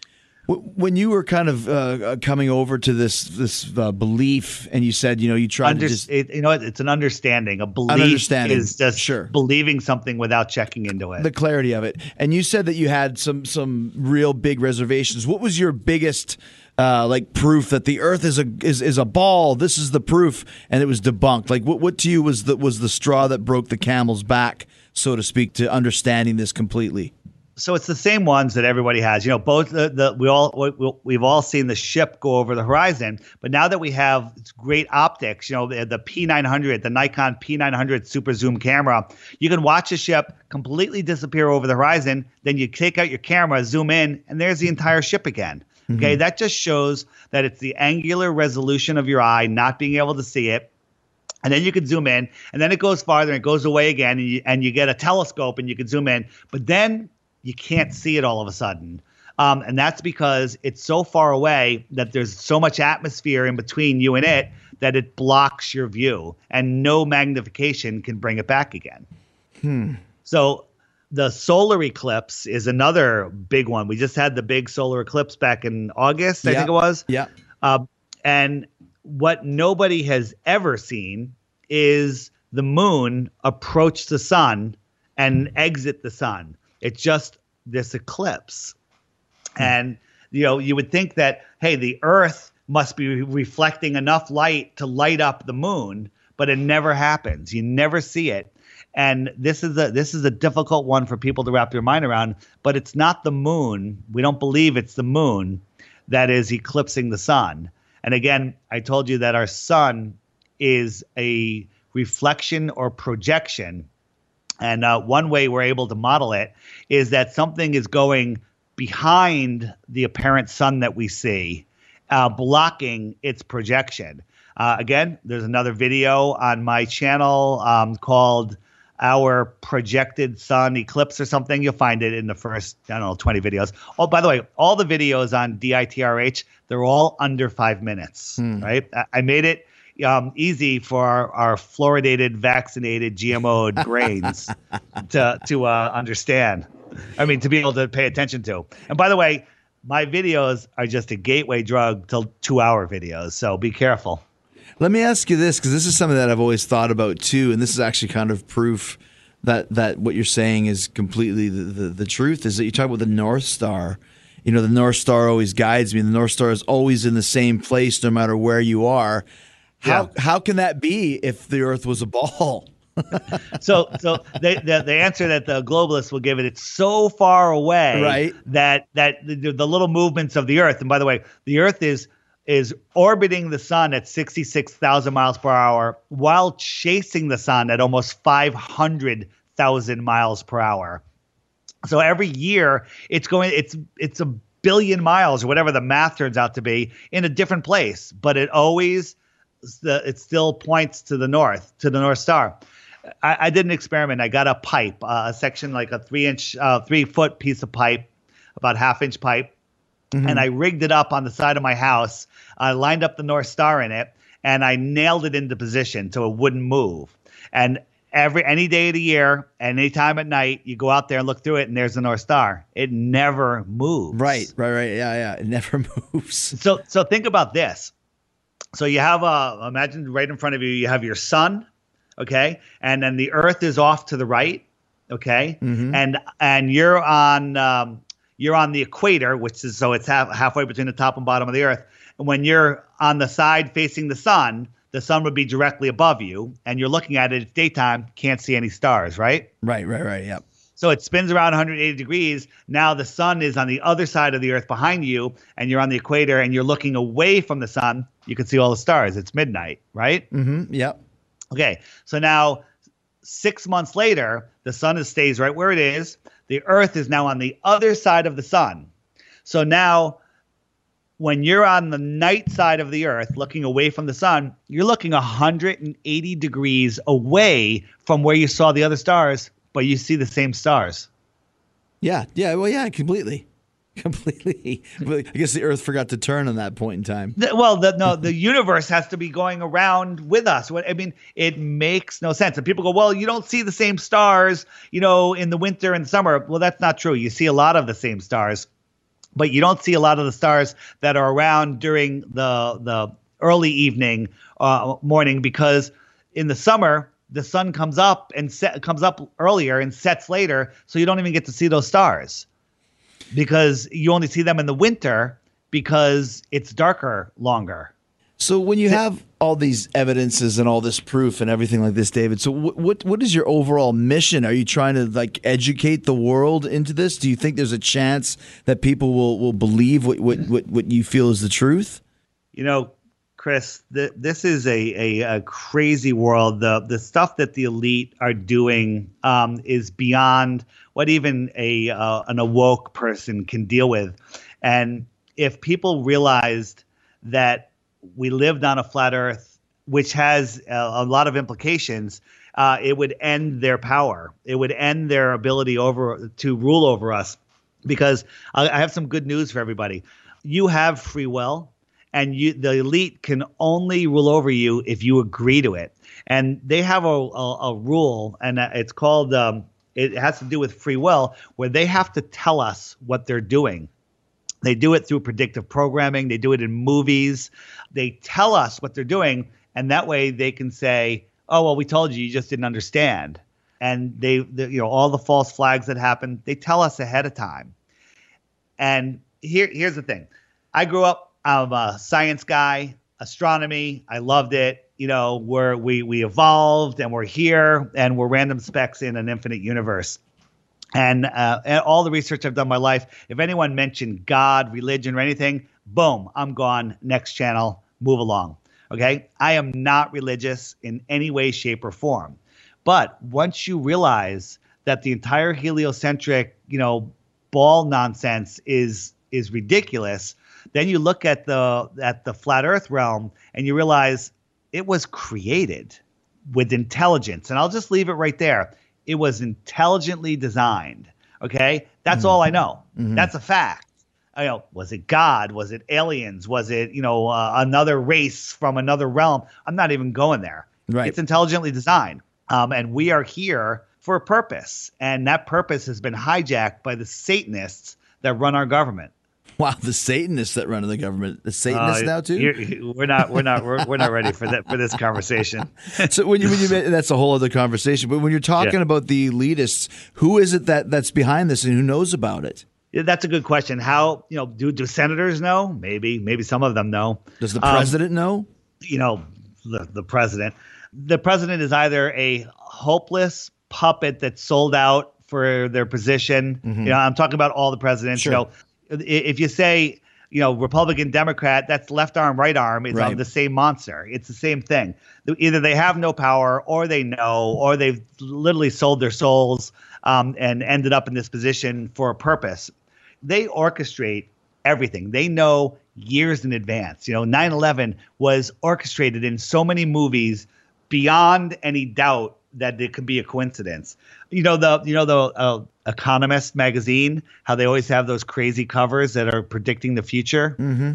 When you were kind of uh, coming over to this this uh, belief, and you said, you know, you tried Under- to just it, you know, it's an understanding. A belief an understanding. is just sure. believing something without checking into it. The clarity of it. And you said that you had some some real big reservations. What was your biggest uh, like proof that the Earth is a is, is a ball? This is the proof, and it was debunked. Like what what to you was the was the straw that broke the camel's back, so to speak, to understanding this completely? So it's the same ones that everybody has, you know, both the, the we all we, we've all seen the ship go over the horizon, but now that we have great optics, you know, the, the P nine hundred, the Nikon P nine hundred super zoom camera, you can watch a ship completely disappear over the horizon. Then you take out your camera, zoom in, and there's the entire ship again. Mm-hmm. Okay, that just shows that it's the angular resolution of your eye not being able to see it. And then you can zoom in, and then it goes farther and it goes away again, and you, and you get a telescope and you can zoom in, but then you can't see it all of a sudden. Um, and that's because it's so far away that there's so much atmosphere in between you and it that it blocks your view, and no magnification can bring it back again. Hmm. So the solar eclipse is another big one. We just had the big solar eclipse back in August, I yep. think it was. Yeah. Um, and what nobody has ever seen is the moon approach the sun and exit the sun. It's just this eclipse. And, you know, you would think that, hey, the Earth must be reflecting enough light to light up the moon, but it never happens. You never see it. And this is a this is a difficult one for people to wrap their mind around, but it's not the moon. We don't believe it's the moon that is eclipsing the sun. And again, I told you that our sun is a reflection or projection. And uh, one way we're able to model it is that something is going behind the apparent sun that we see, uh, blocking its projection. Uh, again, there's another video on my channel um, called Our Projected Sun Eclipse or something. You'll find it in the first, I don't know, twenty videos. Oh, by the way, all the videos on D I T R H, they're all under five minutes, hmm. right? I, I made it Um, easy for our, our fluoridated, vaccinated, G M O'd brains to to uh, understand. I mean, to be able to pay attention to. And by the way, my videos are just a gateway drug to two-hour videos, so be careful. Let me ask you this, because this is something that I've always thought about too, and this is actually kind of proof that that what you're saying is completely the, the, the truth, is that you talk about the North Star. You know, the North Star always guides me. The North Star is always in the same place no matter where you are. How yeah. how can that be if the Earth was a ball? so so they, the the answer that the globalists will give it, it's so far away right. that that the, the little movements of the Earth, and by the way, the Earth is is orbiting the sun at sixty-six thousand miles per hour while chasing the sun at almost five hundred thousand miles per hour. So every year it's going, it's, it's a billion miles or whatever the math turns out to be in a different place, but it always, it still points to the north, to the North Star. I, I did an experiment. I got a pipe, uh, a section like a three inch, uh, three foot piece of pipe, about half inch pipe. Mm-hmm. And I rigged it up on the side of my house. I lined up the North Star in it, and I nailed it into position so it wouldn't move. And every any day of the year, any time at night, you go out there and look through it, and there's the North Star. It never moves. Right, right, right. Yeah, yeah. It never moves. So, so think about this. So you have a imagine right in front of you, you have your sun, okay, and then the Earth is off to the right, okay, mm-hmm. and and you're on. Um, You're on the equator, which is so it's half, halfway between the top and bottom of the Earth. And when you're on the side facing the sun, the sun would be directly above you, and you're looking at it. It's daytime, can't see any stars, right? Right, right, right. Yep. So it spins around one hundred eighty degrees. Now the sun is on the other side of the Earth behind you, and you're on the equator, and you're looking away from the sun. You can see all the stars. It's midnight, right? Mm-hmm. Yep. Okay. So now six months later, the sun is, stays right where it is. The Earth is now on the other side of the sun. So now when you're on the night side of the Earth looking away from the sun, you're looking one hundred eighty degrees away from where you saw the other stars, but you see the same stars. Yeah, yeah, well, yeah, completely. Completely. I guess the Earth forgot to turn on that point in time. The, well, the, no, the universe has to be going around with us. I mean, it makes no sense. And people go, well, you don't see the same stars, you know, in the winter and summer. Well, that's not true. You see a lot of the same stars, but you don't see a lot of the stars that are around during the the early evening, uh, morning, because in the summer, the sun comes up and set, comes up earlier and sets later, so you don't even get to see those stars. Because you only see them in the winter because it's darker longer. So when you have all these evidences and all this proof and everything like this, David, so what what, what is your overall mission? Are you trying to like educate the world into this? Do you think there's a chance that people will, will believe what, what, what, what you feel is the truth? You know, Chris, th- this is a, a, a crazy world. The the stuff that the elite are doing um, is beyond what even a uh, an awoke person can deal with. And if people realized that we lived on a flat Earth, which has a, a lot of implications, uh, it would end their power. It would end their ability over to rule over us. Because I, I have some good news for everybody. You have free will. And you, the elite can only rule over you if you agree to it. And they have a, a, a rule, and it's called, um, it has to do with free will, where they have to tell us what they're doing. They do it through predictive programming. They do it in movies. They tell us what they're doing, and that way they can say, oh, well, we told you, you just didn't understand. And they, they you know, all the false flags that happen, they tell us ahead of time. And here, here's the thing. I grew up, I'm a science guy, astronomy. I loved it. You know, we're, we we evolved and we're here and we're random specks in an infinite universe. And, uh, and all the research I've done in my life, if anyone mentioned God, religion, or anything, boom, I'm gone. Next channel, move along. Okay? I am not religious in any way, shape, or form. But once you realize that the entire heliocentric, you know, ball nonsense is is ridiculous, then you look at the at the flat Earth realm and you realize it was created with intelligence. And I'll just leave it right there. It was intelligently designed. Okay, that's mm-hmm. all I know. Mm-hmm. That's a fact. I know. Was it God? Was it aliens? Was it you know uh, another race from another realm? I'm not even going there. Right. It's intelligently designed, um, and we are here for a purpose. And that purpose has been hijacked by the Satanists that run our government. Wow, the Satanists that run the government, the Satanists uh, now too. You're, we're not, we're not, we're, we're not ready for that for this conversation. So when you, when you that's a whole other conversation. But when you're talking yeah. about the elitists, who is it that that's behind this and who knows about it? Yeah, that's a good question. How you know? Do do senators know? Maybe, maybe some of them know. Does the president um, know? You know, the the president. The president is either a hopeless puppet that sold out for their position. Mm-hmm. You know, I'm talking about all the presidents. Sure. You know, if you say you know, Republican, Democrat, that's left arm, right arm. It's Right. on the same monster. It's the same thing. Either they have no power, or they know, or they've literally sold their souls um, and ended up in this position for a purpose. They orchestrate everything. They know years in advance. You know, nine eleven was orchestrated in so many movies beyond any doubt that it could be a coincidence. You know, the you know the uh, Economist magazine, how they always have those crazy covers that are predicting the future. Mm-hmm.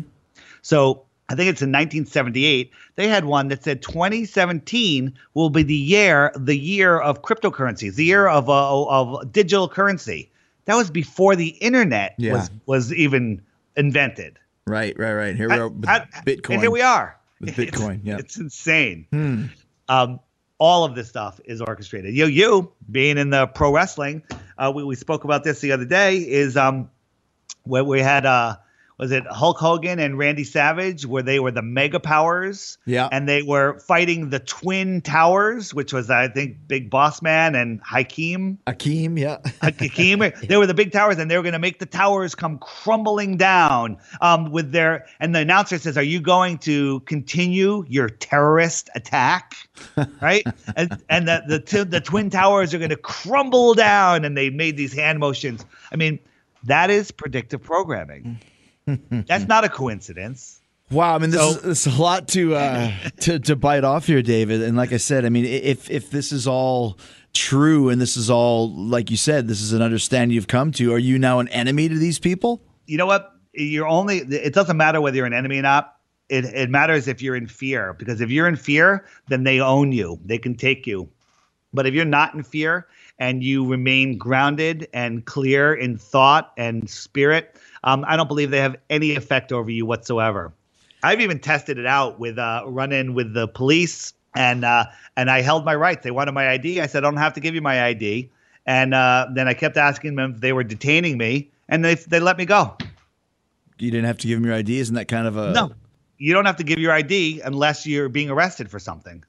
So I think it's in nineteen seventy-eight. They had one that said twenty seventeen will be the year, the year of cryptocurrencies, the year of uh, of digital currency. That was before the internet Yeah. was was even invented. Right, right, right. Here we are with I- I- Bitcoin. And here we are. With Bitcoin, It's, yeah. it's insane. Um, all of this stuff is orchestrated. You, you being in the pro wrestling, uh, we, we spoke about this the other day, is um, where we had, uh, was it Hulk Hogan and Randy Savage, where they were the mega powers. Yeah. And they were fighting the Twin Towers, which was, I think, Big Boss Man and Hakeem. Akeem, yeah. Hakeem. They were the big towers, and they were going to make the towers come crumbling down. Um, with their and the announcer says, "Are you going to continue your terrorist attack?" Right? and and the the t- the twin towers are going to crumble down, and they made these hand motions. I mean, that is predictive programming. That's not a coincidence. Wow, I mean, this So- is this is a lot to uh, to to bite off here, David. And like I said, I mean, if if this is all true and this is all, like you said, this is an understanding you've come to, are you now an enemy to these people? You know what? You're only. It doesn't matter whether you're an enemy or not. It it matters if you're in fear, because if you're in fear, then they own you. They can take you. But if you're not in fear and you remain grounded and clear in thought and spirit, um, I don't believe they have any effect over you whatsoever. I've even tested it out with uh, run-in with the police, and uh, and I held my rights. They wanted my I D. I said, I don't have to give you my I D. And uh, then I kept asking them if they were detaining me, and they they let me go. You didn't have to give them your I D. Isn't that kind of a No, you don't have to give your I D unless you're being arrested for something.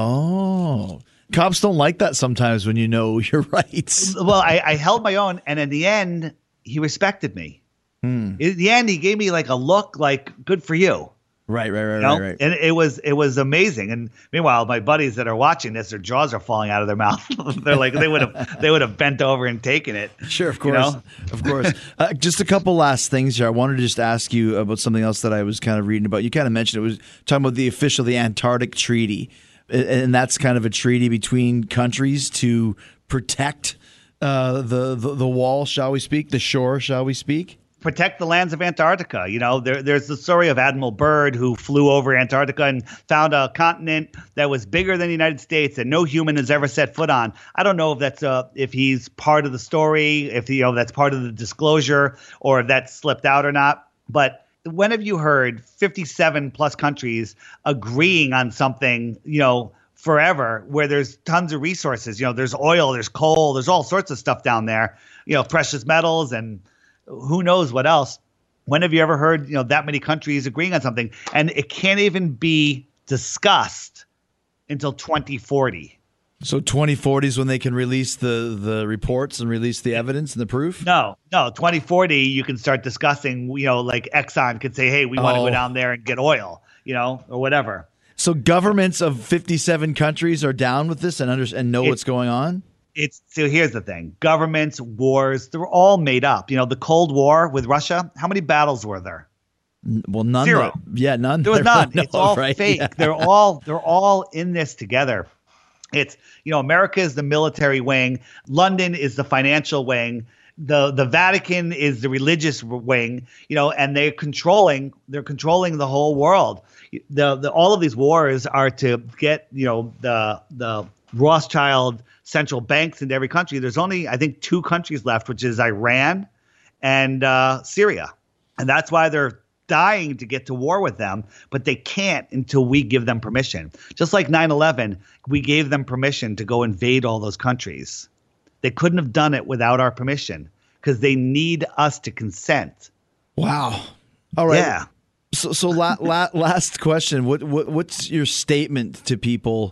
Oh, cops don't like that sometimes when you know your rights. Well, I, I held my own, and in the end, he respected me. In the end, he gave me like a look, like "good for you." Right, right, right, You know? right, right. And it was it was amazing. And meanwhile, my buddies that are watching this, their jaws are falling out of their mouth. They're like they would have they would have bent over and taken it. Sure, of you course, know? of course. Uh, just a couple last things here. I wanted to just ask you about something else that I was kind of reading about. You kind of mentioned it was talking about the official, the Antarctic Treaty, and and that's kind of a treaty between countries to protect uh, the, the the wall, shall we speak, the shore, shall we speak. Protect the lands of Antarctica. You know, there, there's the story of Admiral Byrd, who flew over Antarctica and found a continent that was bigger than the United States that no human has ever set foot on. I don't know if that's uh, if he's part of the story, if you know that's part of the disclosure, or if that slipped out or not. But when have you heard fifty-seven plus countries agreeing on something, you know, forever, where there's tons of resources? You know, there's oil, there's coal, there's all sorts of stuff down there, you know, precious metals and who knows what else. When have you ever heard, you know, that many countries agreeing on something? And it can't even be discussed until twenty forty. So twenty forty is when they can release the, the reports and release the evidence and the proof? No, no, twenty forty, you can start discussing, you know, like Exxon could say, hey, we want to Oh. go down there and get oil, you know, or whatever. So governments of fifty-seven countries are down with this and under, and know It- what's going on? It's so here's the thing. Governments, wars, they're all made up. You know, the Cold War with Russia, how many battles were there? Well, none. Zero. that- yeah, none. There was that I none. know It's all of, right? fake. Yeah. They're all they're all in this together. It's, you know, America is the military wing. London is the financial wing. The the Vatican is the religious wing. You know, and they're controlling they're controlling the whole world. The the all of these wars are to get, you know, the the Rothschild central banks into every country. There's only, I think, two countries left, which is Iran and uh, Syria. And that's why they're dying to get to war with them, but they can't until we give them permission. Just like nine eleven, we gave them permission to go invade all those countries. They couldn't have done it without our permission because they need us to consent. Wow. All right. Yeah. So, so la, la, last question. What, what, what's your statement to people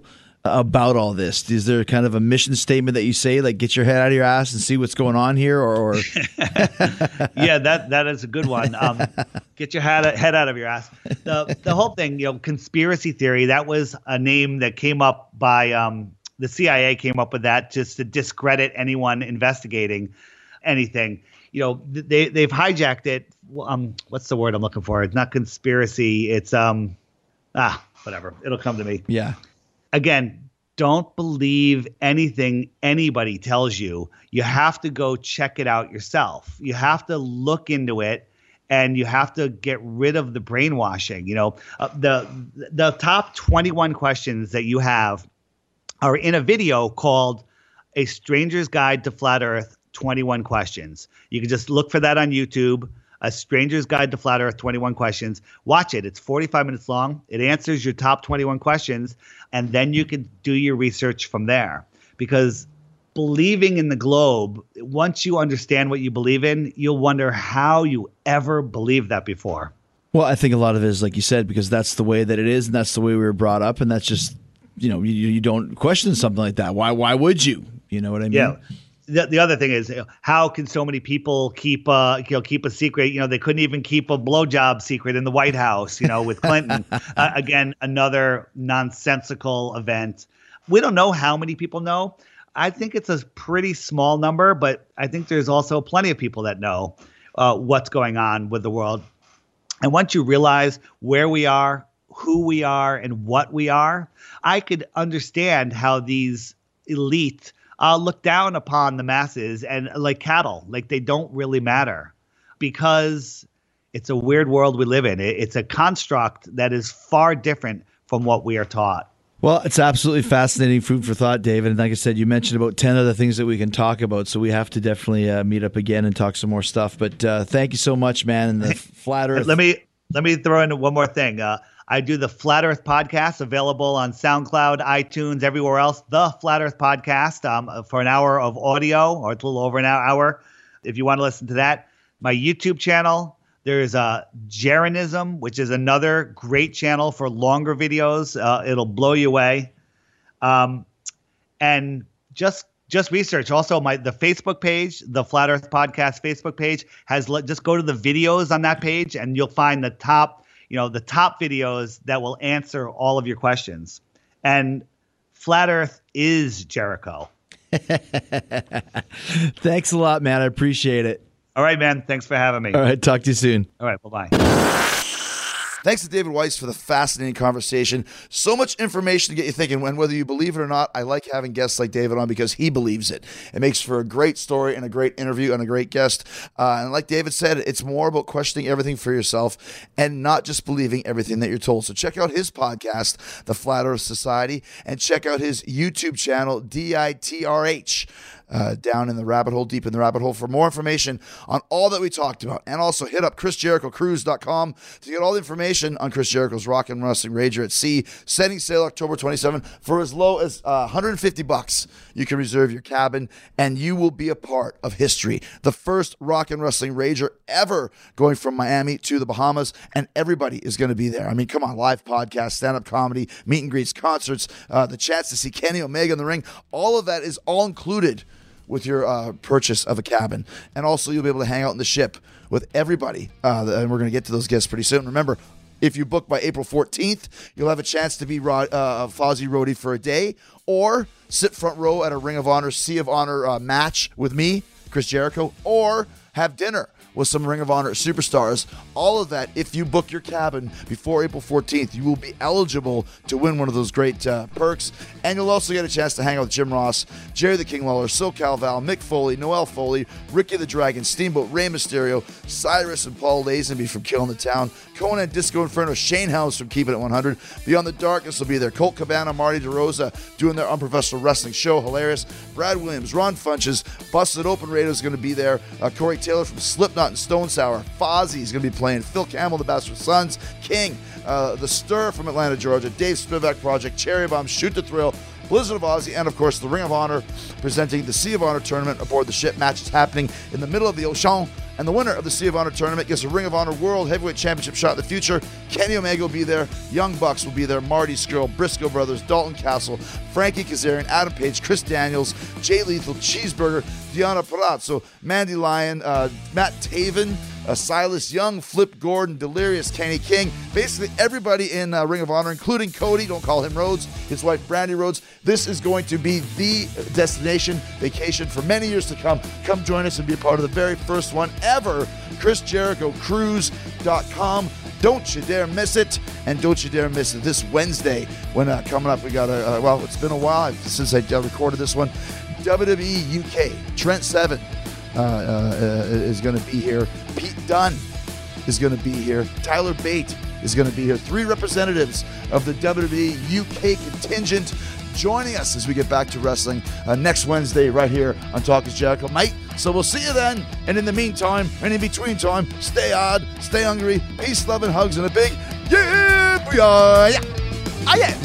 about all this? Is there kind of a mission statement that you say, like, get your head out of your ass and see what's going on here? Or, or... yeah, that that is a good one. Um, get your head, head out of your ass. The, the whole thing, you know, conspiracy theory, that was a name that came up by um, the C I A came up with that just to discredit anyone investigating anything. You know, they, they've hijacked it. Um, what's the word I'm looking for? It's not conspiracy. It's, um, ah, whatever. It'll come to me. Yeah. Again, don't believe anything anybody tells you. You have to go check it out yourself. You have to look into it, and you have to get rid of the brainwashing. You know, uh, the the top twenty-one questions that you have are in a video called A Stranger's Guide to Flat Earth, twenty-one Questions. You can just look for that on YouTube. A Stranger's Guide to Flat Earth, twenty-one Questions. Watch it. It's forty-five minutes long. It answers your top twenty-one questions, and then you can do your research from there. Because believing in the globe, once you understand what you believe in, you'll wonder how you ever believed that before. Well, I think a lot of it is, like you said, because that's the way that it is, and that's the way we were brought up, and that's just, you know, you, you don't question something like that. Why? Why would you? You know what I mean? Yeah. The, the other thing is, you know, how can so many people keep uh you know keep a secret? You know, they couldn't even keep a blowjob secret in the White House. You know, with Clinton. uh, again, another nonsensical event. We don't know how many people know. I think it's a pretty small number, but I think there's also plenty of people that know uh, what's going on with the world. And once you realize where we are, who we are, and what we are, I could understand how these elite Uh, look down upon the masses and like cattle, like they don't really matter, because it's a weird world we live in. It, it's a construct that is far different from what we are taught. Well, it's absolutely fascinating food for thought, David. And like I said, you mentioned about ten other things that we can talk about, so we have to definitely uh, meet up again and talk some more stuff. But uh, thank you so much, man. And the Flat Earth. Let me let me throw in one more thing. Uh, I do the Flat Earth podcast, available on SoundCloud, iTunes, everywhere else. The Flat Earth podcast um, for an hour of audio, or it's a little over an hour, if you want to listen to that. My YouTube channel, there's uh, Jeranism, which is another great channel for longer videos. Uh, it'll blow you away. Um, and just just research. Also, my the Facebook page, the Flat Earth podcast Facebook page, has let, just go to the videos on that page, and you'll find the top. You know, the top videos that will answer all of your questions. And Flat Earth is Jericho. Thanks a lot, man. I appreciate it. All right, man. Thanks for having me. All right. Talk to you soon. All right. Bye-bye. Thanks to David Weiss for the fascinating conversation. So much information to get you thinking. And whether you believe it or not, I like having guests like David on because he believes it. It makes for a great story and a great interview and a great guest. Uh, and like David said, it's more about questioning everything for yourself and not just believing everything that you're told. So check out his podcast, The Flat Earth Society, and check out his YouTube channel, D I T R H. Uh, down in the rabbit hole, deep in the rabbit hole, for more information on all that we talked about. And also hit up Chris Jericho Cruise dot com to get all the information on Chris Jericho's Rock and Wrestling Rager at Sea, setting sail October twenty-seventh for as low as uh, one hundred fifty bucks. You can reserve your cabin, and you will be a part of history. The first Rock and Wrestling Rager ever going from Miami to the Bahamas, and everybody is going to be there. I mean, come on, live podcasts, stand-up comedy, meet and greets, concerts, uh, the chance to see Kenny Omega in the ring. All of that is all included with your uh, purchase of a cabin. And also you'll be able to hang out in the ship with everybody. Uh, and we're going to get to those guests pretty soon. Remember, if you book by April fourteenth, you'll have a chance to be Rod, uh, Fozzy Roadie for a day, or sit front row at a Ring of Honor, Sea of Honor uh, match with me, Chris Jericho, or have dinner with some Ring of Honor superstars. All of that, if you book your cabin before April fourteenth, you will be eligible to win one of those great uh, perks. And you'll also get a chance to hang out with Jim Ross, Jerry the King Lawler, SoCal Val, Mick Foley, Noel Foley, Ricky the Dragon, Steamboat, Rey Mysterio, Cyrus and Paul Lazenby from Killing the Town, Conan Disco Inferno, Shane House from Keeping It one hundred. Beyond the Darkness will be there. Colt Cabana, Marty DeRosa doing their unprofessional wrestling show. Hilarious. Brad Williams, Ron Funches, Busted Open Radio is going to be there. Uh, Corey Taylor from Slipknot and Stone Sour. Fozzy is going to be playing. Phil Campbell, the Bastard Sons. King, uh, The Stir from Atlanta, Georgia. Dave Spivak Project. Cherry Bomb, Shoot the Thrill. Blizzard of Ozzy, and of course the Ring of Honor presenting the Sea of Honor tournament aboard the ship. Matches happening in the middle of the ocean And the winner of the Sea of Honor tournament gets a Ring of Honor World Heavyweight Championship shot in the future. Kenny Omega will be there. Young Bucks will be there. Marty Scurll, Briscoe Brothers, Dalton Castle, Frankie Kazarian, Adam Page, Chris Daniels, Jay Lethal, Cheeseburger, Deanna Purrazzo, Mandy Lyon, uh, Matt Taven, uh, Silas Young, Flip Gordon, Delirious, Kenny King. Basically everybody in uh, Ring of Honor, including Cody, don't call him Rhodes, his wife Brandy Rhodes. This is going to be the destination vacation for many years to come. Come join us and be a part of the very first one ever. Chris Jericho Cruise dot com. Don't you dare miss it, and don't you dare miss it this Wednesday when uh, coming up we got a, uh, well, it's been a while since I uh, recorded this one. W W E U K, Trent Seven uh, uh, is going to be here. Pete Dunne is going to be here. Tyler Bate is going to be here. Three representatives of the W W E U K contingent joining us as we get back to wrestling uh, next Wednesday right here on Talk is Jericho, mate. So we'll see you then. And in the meantime, and in between time, stay odd, stay hungry, peace, love, and hugs, and a big yeah, yeah, yeah.